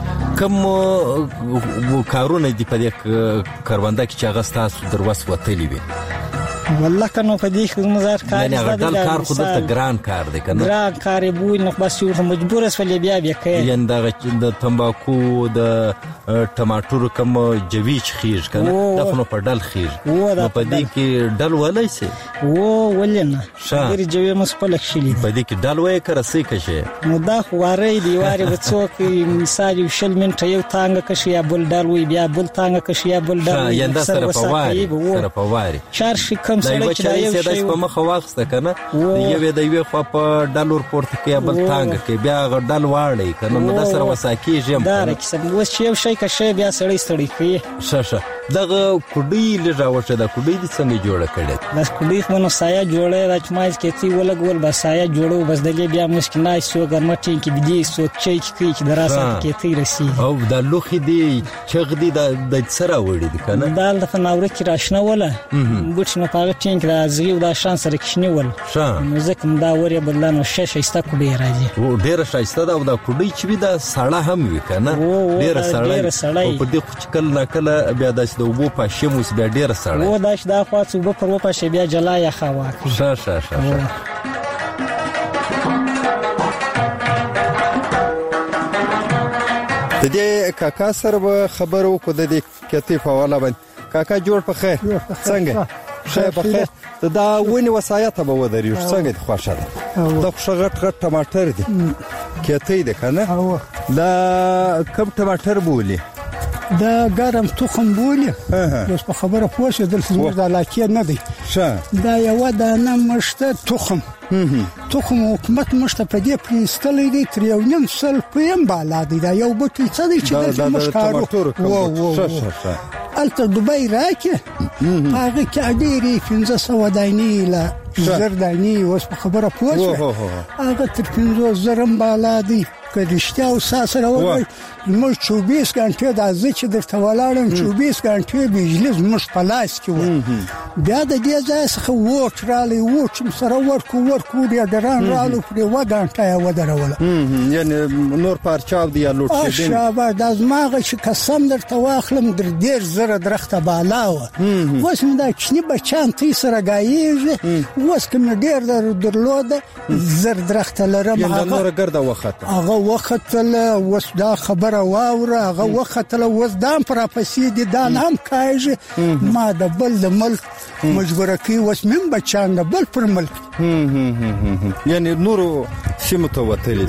کوم کارونه دي په دې کاروانده کې چې هغه ستاسو دروس وتلی وي والله کنه په دې کې مزار کار نه هغه کار خو د ګران کار دی کنه ګران کار بو نو بس یو مجبور اسول بیا کوي یان د تمباکو د ټماټر کوم جویچ خیر کنه دا خو په ډل خیر نو په دې کې ډل ولای سي ولنه ډیر جوی مسپلک شلی په دې کې ډل وای کړه سي کشه نو دا خواري دی واره بڅوک مثال یو شل منټه یو تانګه کښ یا بل ډل وی بیا بل تانګه کښ یا بل ډل یان دا سره په واري چارشي کم سره چې دا یو شی په مخه واخسته کنه یو د یو خو په ډالر پورت کې بل تانګه کې بیا غډل واړی کنه نو د سره وساکی جام دا رکسم وس یو شی کښ بیا سړی کوي شه دغه کډی لږه د کډی د څنګه جوړه کړي بس کډی خو نو سایه جوړه راچمایز کې تی ولګول بس سایه جوړو بس دغه بیا مشکل سو ګرمټین کې بدی سو چې کې دراسه کې تی رسی او د لوخي دی چغ دی د سره وړي کنه دال د فناوره کې راشنه ولا بوت نو پاره ټینګ راځي دا شانس رکشنی ول مزک دا وری بلانو شایسته کډی راځي او ډیر شایسته دا د کډی چې دا سړه هم وی کنه ډیر سړه په دې خو کله نه کله بیا د وبو په شموس بیا ډیر سړه و داش دا خاص وبو پر په شی بیا جلا یا خوا شه د دې کاکا سره خبرو کو د دې کته په والا باندې کاکا جوړ په خیر څنګه شه په خیر دا ونی وصایت به ودرې څنګه خوښه ده دا خوشغټ ټماټر دي کته دې کنه دا کم ټماټر بولی دا ګرم تخم بولی اوس په خبره پوښتنه دلته زموږ د علاقې نه دی دا یو دانه مشته تخم حکومت مشته په دې پرېستلې دي تر یو نیم سل پم بالا دی دا یو بوتل څه دی چې د مشکارو الته دوبای راکه هغه کې ډېری 1500 دانی لا زردانی اوس په خبره پوښتنه هغه تر 500 بالا دی کډشته او ساسره وای موږ 24 غنټه د ځکه د توالارم 24 غنټه بجلی موږ په لاس کې و بیا د دې ځای څخه ووټ رالي ووټ سره ورکو دی دران رالو په و غنټه و دروله یعنی نور پارچاو دی لوټ شي شابه د زماغه چې قسم درته واخلم در ډیر زره درخته بالا و وس مې دا کښنی بچان تی سره گایږي وس کوم ډیر درلوده زر درخته لرم هغه نور ګرځه وخت له وس دا خبره واوره هغه وخت له وس دام پر پسې دي دا نام کاږي ما د بل د ملک مجبور کی وس من بچان د بل پر ملک یعنی نورو شمته وتل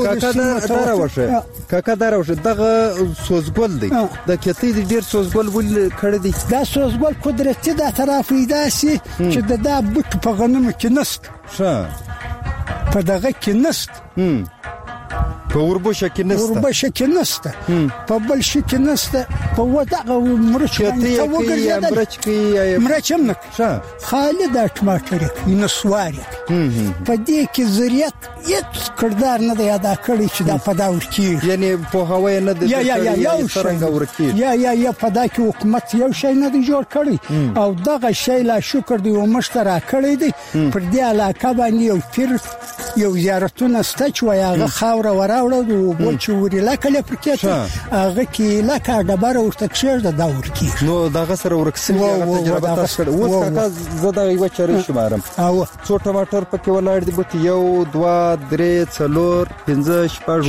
کاکا دروشه دغه سوزګل دی د کته دی ډیر سوزګل ول کړی دی دا سوزګل قدرتي د طرفې داسي چې دا بوت په غنمو کې نست په دغه کې نست په وربوشه کې نسته په بل شي کې نسته په ودغه مرچ مرچم نه خالد ټماټر نسواري په دې کې زریات هیڅ کردار نه دی ادا کړی چې دا په دا ورکی یعنی په هوا نه دی څنګه ورکی یا په دا کې حکومت یو شی نه دی جوړ کړی او دغه شی لا شکر دی او مشترک کړی دی پر دې علاقه باندې یو پیر یو زیارتونه ستچ وایغه خاور وراوړو بول چې وری لکه پرکېته هغه کې لکه ډبره ورته کښې د داور کې نو دغه سره ورکسل تجربه تاسو کړو اوس کاکا زدا یو چاري شمارم او څو ټماټر پکې ولاړ دي بت 1 2 3 4 5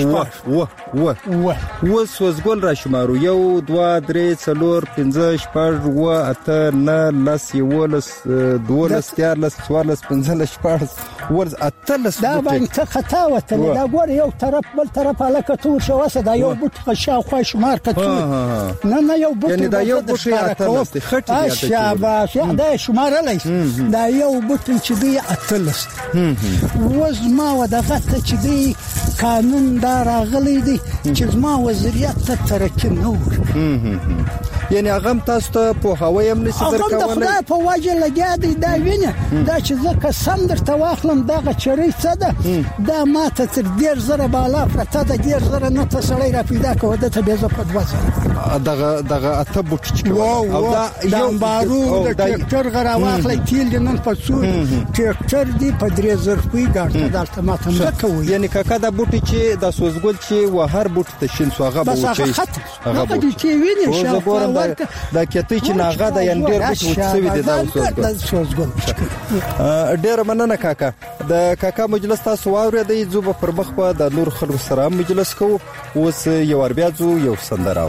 6 اوس وسګول را شمارو 1 2 3 4 5 6 8 9 10 11 12 13 14 15 16 ورز اتلس دا باندې خطا وته دا ګور یو طرف بل طرف الکه تور شو وسه دا یو بوت شاوخوا شمار کړو نه یو بوت یعنی دا یو بوت اتلس خټي دی شاباش دا شمار لایس دا یو بوت چې دی اتلس وز ما ودغه چې دی قانون دا راغلی دی چې ما وزیریت ته ترکه نو یعنی هغه تاسو ته په هوای هم نشي درکولای هغه د خدای په وجه لګیا دی دا وینه دا چې زکه سم درته واخلم دغه چری څه ده دا ماته تر 10000 بالا پرته د 10000 نه تسړی را پیدا کوه د ته به زه په 2000 دغه اته بوت چې او دا یو بارو د ټریکټر غره واخلې تیل نن په څو ټریکټر دی په 3000 روپۍ ګټه دلته ماته نه کوي یعنی کاکا دا بوت چې د سوزګل چې و هر بوت ته شین سوغه بوچي هغه بوت چې ویني شاو دا کته چې ناغه د ډېر بوت وڅوي دي دا سوزګل ډېر مننه کاکا د کاکا مجلس تاسو واورېدئ زوب پر مخ په د نور خلکو سره مجلس کوو اوس یو اربیا زو یو سندراو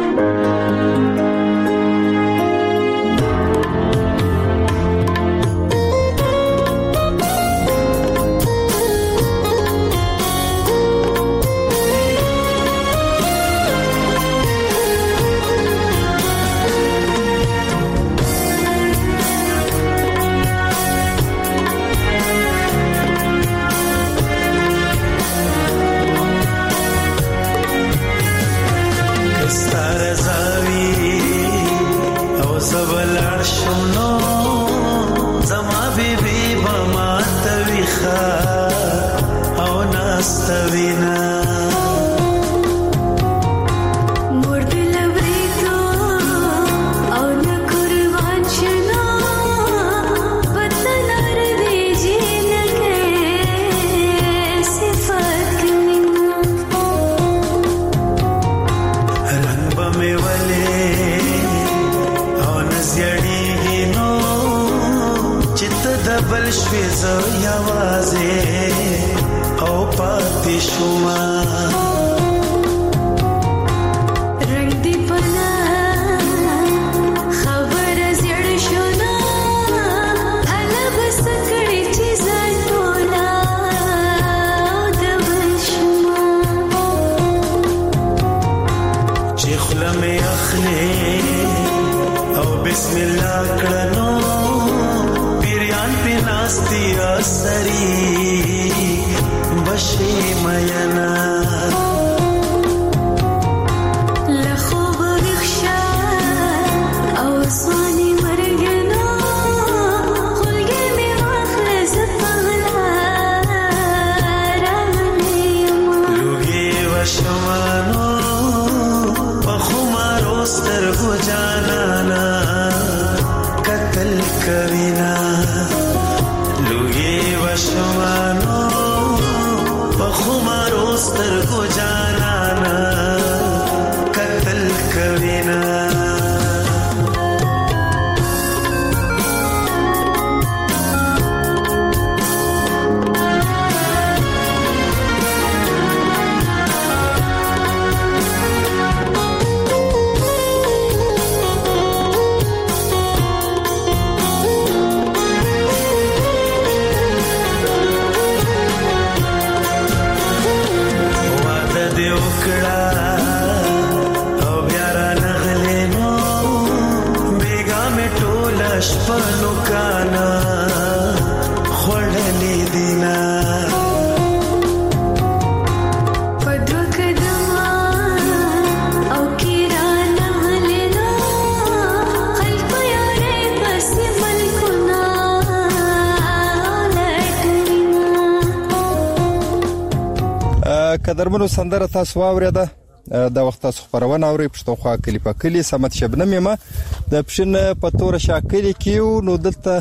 قدرمنو سندره تاسو واورېده د وخت تاسو خبرونه اوري پښتونخوا کلی په کلی سمت شبنم یم د پښین په تور شاکلی کیو نو دلته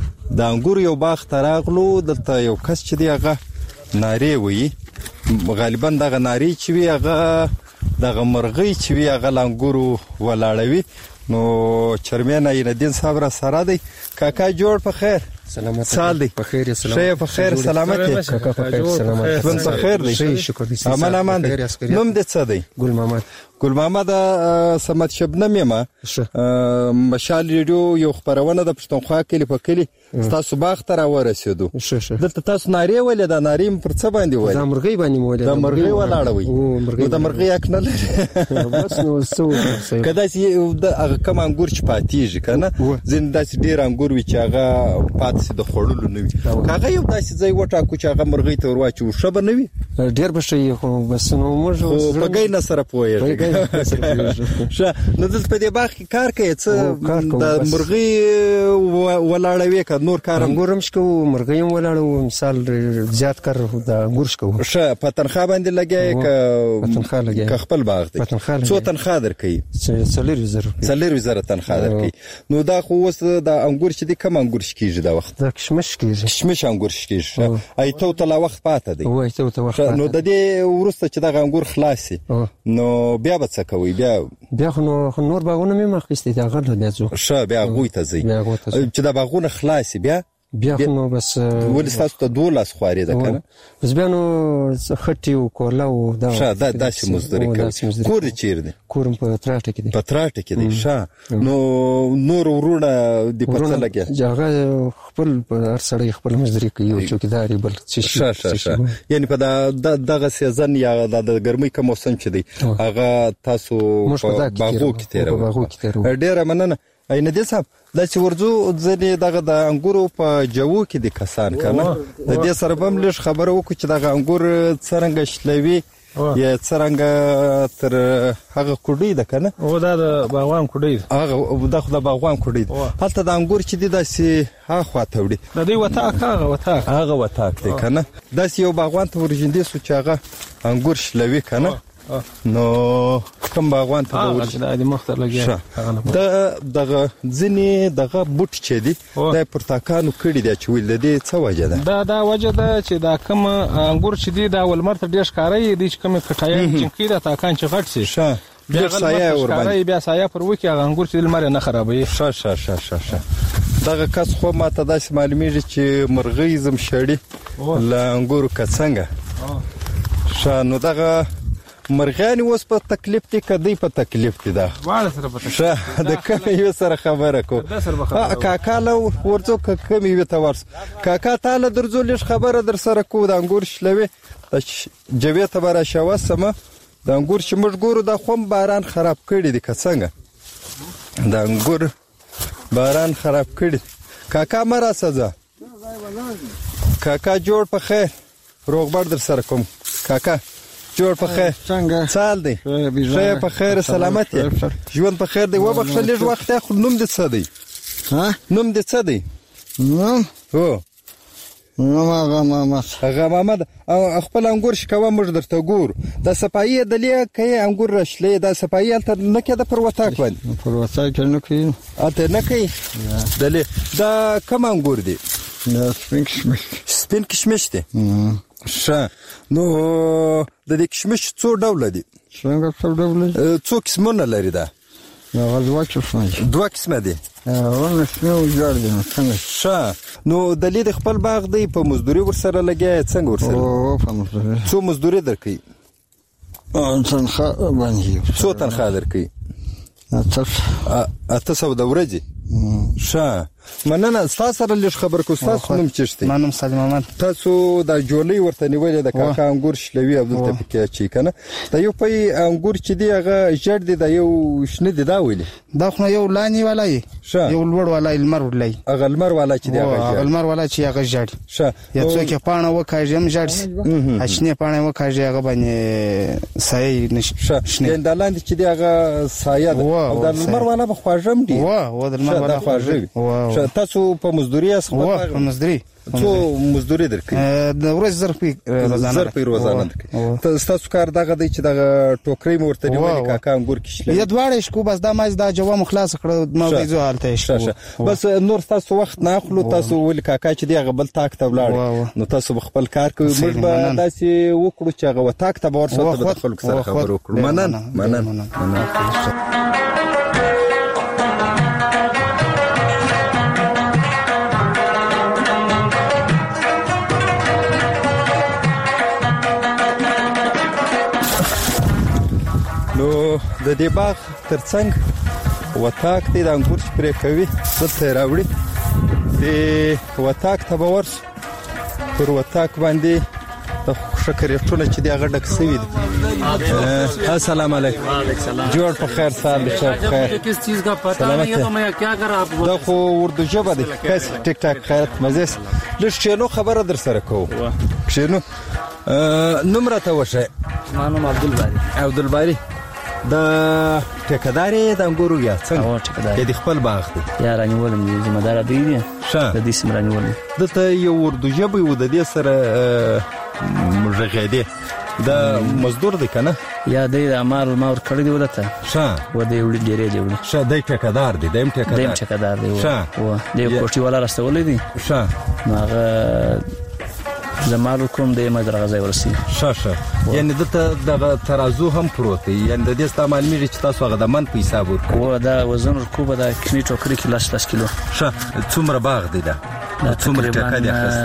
د انګور یو باغ تراغلو دلته یو کس چې دی هغه ناری وي غالبا دغه ناری چې وی هغه دغه مرغی چې وی هغه لنګورو ولاړوي نو چرمنه یندین صاحب را سره دی کاکا جوړ په خیر سلامت سال دی په خیر سلامت شي په خیر سلامت کاکا په خیر سلامت ژوند په خیر دی شکر دي امان امان نوم دې څه دی ګل محمد ګل محمد سمت شبنم یم مشال ریډیو یو خبرونه د پښتونخوا کلی په کلی تاسو باغ ته راورسېدو دلته تاسو نارې ولې د نارې پر څه باندې ولې د مرغۍ باندې مولې د مرغۍ ولاړه وي نو د مرغۍ حق نه لري بس نو څه کدا چې د هغه کم انګور چې پاتېږي کنه ځین داسې ډیر انګور وي چې هغه پاتې د خړلو نه وي هغه یو داسې ځای وټاکو چې هغه مرغۍ ته ورواچو ښه به نه وي ډیر به شي خو بس نو موږ په ګای نه سره پوهیږي ښه نو د په دې باغ کې کار کوي څه د مرغۍ ولاړوي که نور کار انګور هم شکو مرغۍ هم ولاړو مثال زیات کار د انګور شکو ښه په تنخواه باندې لګیایې که خپل باغ دی څو تنخواه درکوي 4,000 تنخواه درکوي نو دا خو اوس د انګور چې دی کم انګور شکیږي دا وخت دا کشمش کیږي کشمش انګور شکیږي ایتو ته لا وخت پاته دی نو د دې وروسته چې دغه انګور خلاصي نو بیا به څه کوي بیا خو نور باغونه مې مخکې دي هغه بیا ځو ښه بیا هغوی ته ځئ چې دا باغونه خلاصي بیا نو بس ولې ستاسو ته 12 خوارې ده که نه بس بیا نو خټې و کوله و ښه داسې مزدوري کوي کور دې چېرې دی کور په تراټه کې دی په تراټه کې دی ښه نو نور وروڼه دې په څه لګیا هغه خپل هر سړی خپل مزدوري کوي یو چوکیدار بل ښه یعنې په دغه سیزن یا د ګرمۍ که موسم چې دی هغه تاسو په باغو کې تېروئ ډېره مننه عینالدین صاحب دا چې ورځو ځینې دغه د انګورو په جوو کې دي کسان که نه د دې سره به هم لږ خبره وکړو چې دغه انګور څرنګه شلوي یا څرنګه تر هغه کوډۍ ده که نه دا د باغوان کوډۍ ده دا خو د باغوان کوډۍ ده هلته د انګور چې دي داسې هاخوا ته وړي د دوی هغه وتاک دی که نه داسې یو باغوان ته ورژندې سو چې هغه انګور شلوي که نه نو کوم باغوان ته دغه ځینې دغه بوټ چې دي دا پرتاکانو کړي دي چې ویل د دې څه وجه ده دا وجه ده چې دا کوم انګور چې دي دا ولمر ته ډېر ښکاره دي چې کوم کټایان جنکي د تاکان چې غټ شي ډېر سایه ورباندې بیا سایه پر وکي هغه انګور چې لمر نه خرابوي ښه دغه کس خو ماته داسې معلومیږي چې مرغۍ زم شړي له انګورو که څنګه ښه نو دغه مرغیان اوس په تکلیف دي که دوی په تکلیف دي دا ښه د کمې یوې سره خبره کوو کاکا له ورځو که کمې یوې ته ورسو کاکا تا له درځو لږ خبره در سره کوو د انګور شلوي جوې ته به راشوسمه د انګور چې موږ ګورو دا خو هم باران خراب کړي دي که څنګه د انګور باران خراب کړي کاکا مه راسه کاکا جوړ په خیر روغبړ در سره کوم کاکا جوړ په خیر څنګه سال دی ښه په خیر سلامت یې ژوند په خیر دی وبخښه لږ وخت اخلو نوم دې څه دی نوم دې څه دی هو هغه محمد او خپل انګور شکوه موږ درته ګورو د صفایي دلې کوي انګور راشلې د صفایي هلته نه کېده پر وتاک باندې پر وتاک نه کوي هلته نه کوي دلې دا کوم انګور دی سپین کشمش دی ښه نو د دې کشمش څو ډوله دي څنګه څو ډوله څو قسمونه لري دا هغه دوه قسمه دي ښه نو دلې د خپل باغ دی په مزدوري ورسره لګیا څنګه ورسره په مزدوري څو مزدوري درکوي تنخواه باندې څو تنخواه درکوي 800 د ورځې ښه مننه ستا سره لږ خبر کو ستاسو نوم چېرته ما نوم سلیم احمد تاسو د جولۍ ورته نیولې د کاکا انګور شلوي او دلته پکې اچوي که نه د یو پی انګور چې دی هغه ژړ دی د یو شنه دی دا ولې دا خو یو لاندې والا یې یو لوړ والا لمر ولای هغه لمر والا چې دی هغه لمر والا چې هغه ژړ ښه یا څوک پاڼه وکاږي هم ژړ اشنه پاڼه وکاږي هغه باندې سایه نشي ښه د لاندې چې دی هغه سایه ده او د لمر والا به خواږم دی د لمر والا خواږه تاسو په مزدوري اس په مزدوري څو مزدوري درکې د ورځ ظرفي روزانه درکې تاسو کار دغه دی چې دغه ټوکرۍ مورته نیولې کاکا انګور کې شلې یا دواړه شکو بس دا ماز دا جواب خلاص کړ ما ویزو حالته شکو بس نور تاسو وخت نه اخلو تاسو ول کاکا چې دی غبل تاک ته ولاړ نو تاسو خپل کار کوي موږ به داسې وکړو چې هغه وتاک ته ورسره د خلکو سره خبرو وکړو مننه نو د دې باغ ترڅنګ وتاک دی د انګور سپری کوي دلته راوړي د وتاک ته به ورس پر وتاک باندې د شکرېټونه چې دی هغه ډک سوي دي السلام علیکم جوړ په خیر سال شب خیر किस चीज का पता नहीं है तो मैं क्या कर आपको دا خو اردو ژبه دی کس ټیک ټاک خیرت مزه لښینو خبره در سره کوم شنو نمره ته وشه مانو عبدالباری د ټیکداري د انګورو یا څنګه ټیکداري د خپل باغ دی یا رانیول دي ذمہ دار دی د دې سم رانیول دته یو اردو ژبه و د دې سره مجغدي د مزدور دی کنه یا د امر ما ور کړی دی ودته ښه و دې وړي ډیره دی وړي ښه د ټیکدار دی د ټیکدار دی و د کوټي ولا راستولې دي ښه ماغه زمارو کوم د مدر غزا ورسي ښه یعنی دته د ترازو هم پروت دی یعنی د دې استعمال میږي چې تاسو هغه د من په حساب ورکړئ و دا وزن ورکوبه د کینی ټوکري کې 10 کیلو ښه څومره باغ دی دا څومره ټکا دی خاص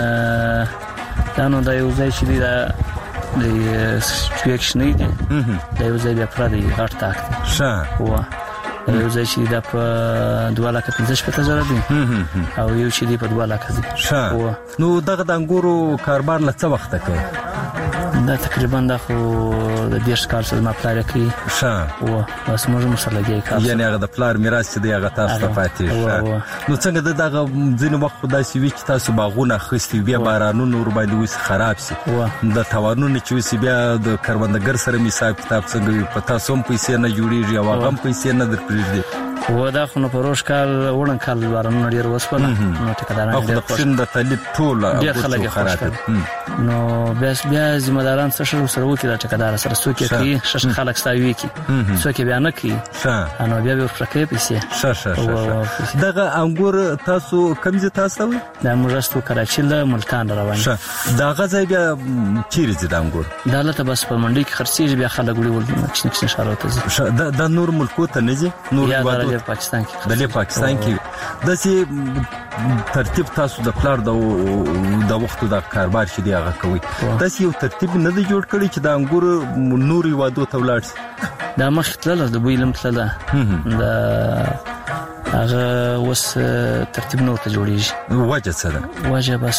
دا نو د یو ځای چې دی دا د سټریکشن دی د یو ځای بیا پر دی غټ تاک ښه و یو ځای چې دا په 2,50,000 دی او یو چې دی په 2,00,000 دی ښه نو دغه د انګورو کاروبار له څه وخت کوي دا تقریبا د خو د 10 کال سره ما پلان کوي ښه و بس موږ سره لګي کار یعنی هغه د پلان میراث دی هغه تاسو ته پاتې ښه نو څنګه دغه ځینې وخت خدای سي وی چې تاسو باغونه خستي بیا بارانونو ور باندې وس خراب سي د توانونو چې وس بیا د کروندګر سره حساب کتاب څنګه په تاسو هم پیسې نه جوړیږي او هغه هم پیسې نه درپریږدي و دا خو نو پروش کال وړن کال بارانونو ډیر وسپله نو ټیکداران ډیر خوشن د تلیب ټول ابو خراب نو بیا ذمہ داران څه سره وکړي د ټیکدار سره څوک کوي شش خلک ستاوي کی څوک بیا نه کوي نو بیا ورپرکې پیسې دغه انګور تاسو کمزې تاسو د مجستو کراچي له ملتان روان دغه ځای بیا چیرې دي د انګور دالته بس په منډي کې خرڅېږي بیا خلک وړي نکشن شاروت دي د نور ملکو ته نه دي نور پاکستان کې د پاکستان کې داسې ترتیب تاسو د پلار د وختو د کاروبار چې دی هغه کوي داسې یو ترتیب نه دی جوړ کړی چې د انګور نوري وادو ته ولاړ شي دا مخ تلل د بویلم تلل دا هغه وس ترتیب نور ته جوړیږي وجه څه ده وجه بس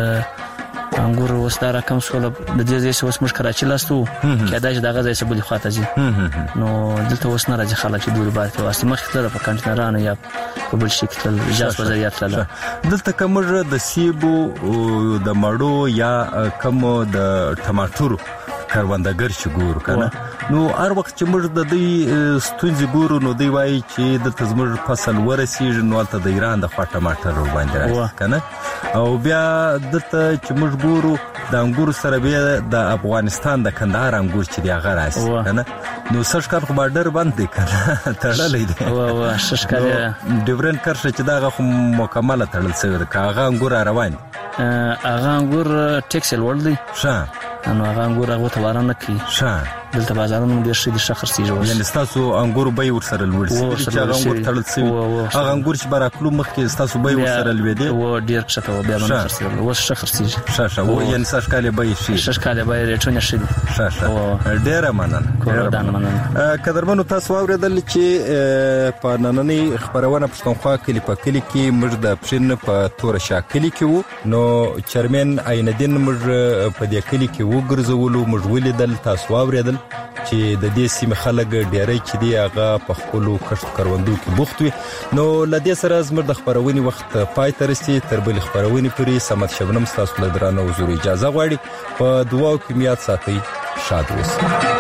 انګور وستا رقم شول د دې ځای اوس مش کراچي لاستو کېدای شي دغه ځای څخه بلی خواته ځي نو دلته اوس نه راځي خلک چې دوی بار ته واسه مخ ته په کانټینرانو یا په بل شي کې اجازه وزریات لاله دلته کومه د سیبو د مړو یا کومه د ټماټرو کاروندګر چې ګور کنه نو هر وخت چې موږ د دې ستونزې ګورو نو دی وایي چې د تزمر فصل ورسیږي نو ته د ایران د خوا ټماټر باندې راځي کنه او بیا دته چې موږ ګورو د انګور سره بیا د افغانستان د کندهار انګور چې دی هغه راځي کنه نو سشکار خو بارډر باندې کنه تړلې دی سشکار ډیورن کرښه چې دا خو مکمله تړل شوی دی هغه انګور روان هغه انګور ټیکسل ورل دی ښه نو هغه انګور هغه ته وارانه کی ښه دلته بازارونو ډیر شي د شخص سیجو یعنی تاسو انګور به ور سره لوړ شي چې هغه انګور تړل شي هغه انګور چې براکلو مخکې تاسو به ور سره لوي دي و ډیر څه ته بیا نه خرڅول و شخص سیجو ښه و یعنی سشکاله به شي سشکاله به ریټونه شي ښه ډیر مننه قدرمنو تاسو اوریدل چې په نننۍ خبرونه پښتونخوا کلی په کلی کې موږ د پښین په تور شاکلی کې وو نو چرمن عینالدین موږ په دې کلی کې وګرځولو موږ ولیدل تاسو اوریدل چې د دې سیمه خلک ډېرې چې دی هغه په خپل کښت کاروندو کې بوخت وي نو لدې سره زموږ د خبرونې وخت پای ته رسیدي تر بل خبرونې پورې سمت شبنم تاسو له درانه حضور اجازه غواړي په دعا کې میات ساتي شاد اوسئ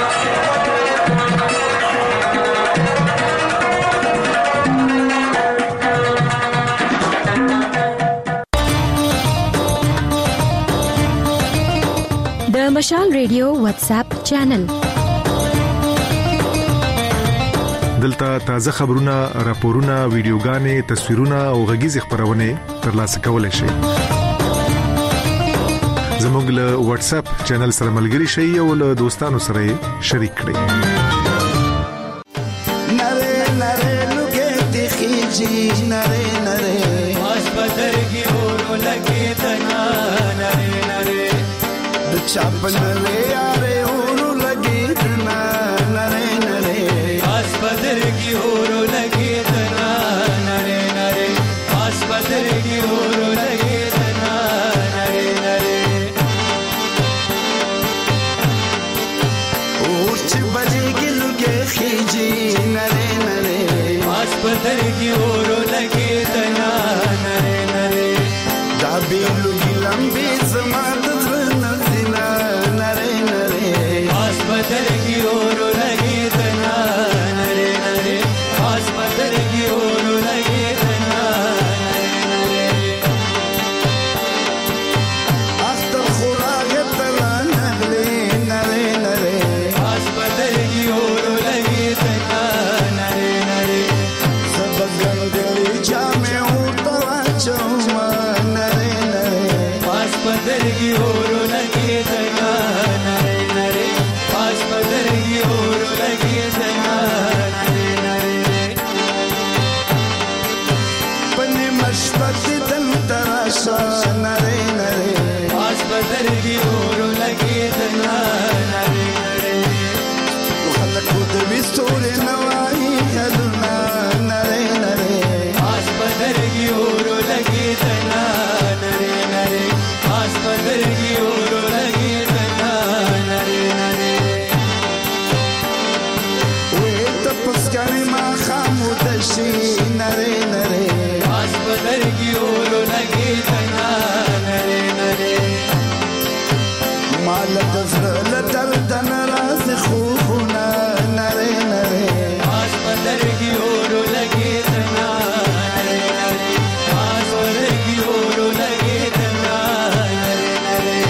د مشال ریډیو واتس اپ چینل دلته تازه خبرونه راپورونه ویډیوګانې تصویرونه او غږیز خبرونه ترلاسه کولای شئ زموږ له واتس اپ چینل سره ملګري شئ او له دوستانو سره شریک کړئ نره نره لګې د خيجي نره نره واش بدر کی ورو لګې تنا نره نره د چاپن له یاره ورو لګې تنا نره نره چې بلېږي لوګې خېجي نرې نرې پاس پتر کی اورو لګي دنا نرې نرې دا به لوګي لمبي زما د زړه زنا نرې نرې پاس پتر کی اورو لګي دنا نرې نرې پاس پتر کی اورو لګي دنا نرې نرې اختر خوراک تلا نغلي نرې نرې پاس پتر کی اورو لګي دنا نرې نرې سبګندلي جامې او تلا چوما نرې نرې پاس پتر کی اورو لګي دنا نرې نرې پاس پتر کی اورو لګي دنا نرې نرې پنې مشبت دل تراشا نرې نرې پاس پتر کی اورو لګي دنا نرې نرې خلکو د وستورې نوایي هلونه نرې نرې پاس پتر کی اورو لګي دنا نرې نرې پاس پتر کی اورو لګي دنا نرې نرې وې تپسکانې ما خامود شي نرې نرې پاس پتر کی اورو لګي دنا نرې نرې مال د زړه له درد ناراض خوبونه نرې نرې پاس پتر کی اورو لګي دنا نرې نرې پاس پتر کی اورو لګي دنا نرې نرې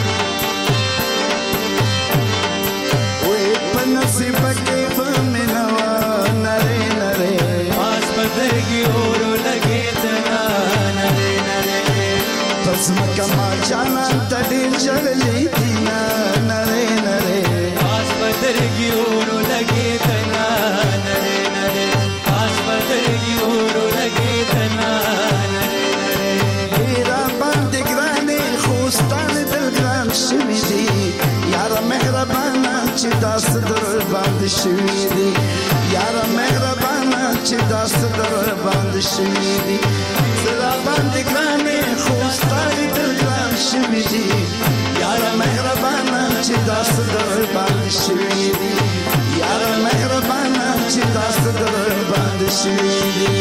وې په نصیب کې فمنوا نرې نرې پاس پتر کی اورو لګي دنا نرې نرې پس مکه ما جانا تډې چړلې دینا نرې نرې پاس پتر کی اورو لګي دنا نرې نرې پاس پتر کی اورو لګي دنا نرې نرې هیرا باندې ګرانې خوستان دل ګران شوي دي یار مهربانا چې داس در باندې شوي دي یار مهربانا چې داس در باندې شوي دي زړه باندې ګرانې خوستان دل ګران شوي دي یار مهربانا چې داس در باندې شوي دي یار مهربانا چې داس در باندې شوي دي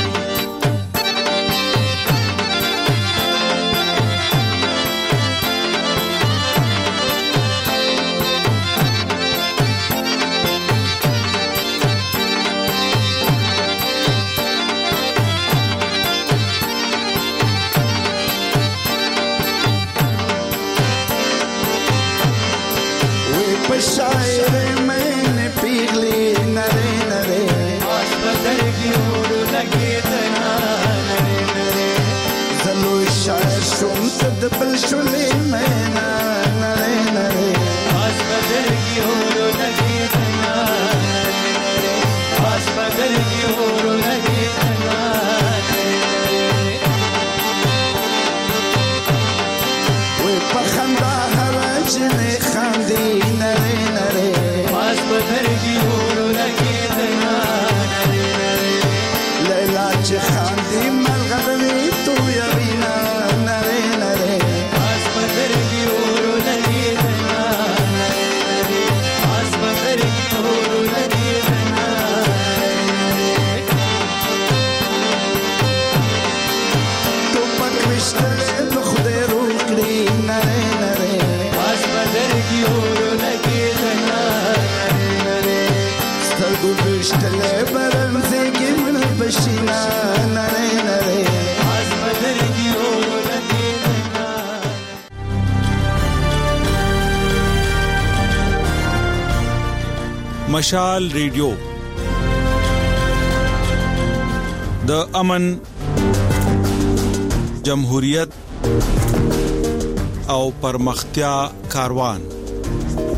शायर मैंने पिघली नरे नरे پاس پتر کی اورو لګي دنا نرې نرې زلو شاعر شوم تد بل شولې مینا نره نره پاس پتر کی اورو لګي دنا نرې نرې پاس پتر کی اورو لګي دنا نرې نرې وې په خندا هرج نه خاندي نره نره پاس پتر کی اورو لګي دنا نرې نرې لیلا چې خاندي ملغلوي تو یوینا نره نره پاس پتر کی اورو لګي دنا نرې نرې پاس پتر کی اورو لګي دنا نرې نرې تو پکشتلې په خدای روکړي نره نره پاس پتر کی اورو لګي دنا نرې نرې سترګو وشتلې برمزه کې من بشینا نره نره پاس پتر کی اورو لګي دنا مشال ریډیو د امن جمهوریت او پرمختیا کاروان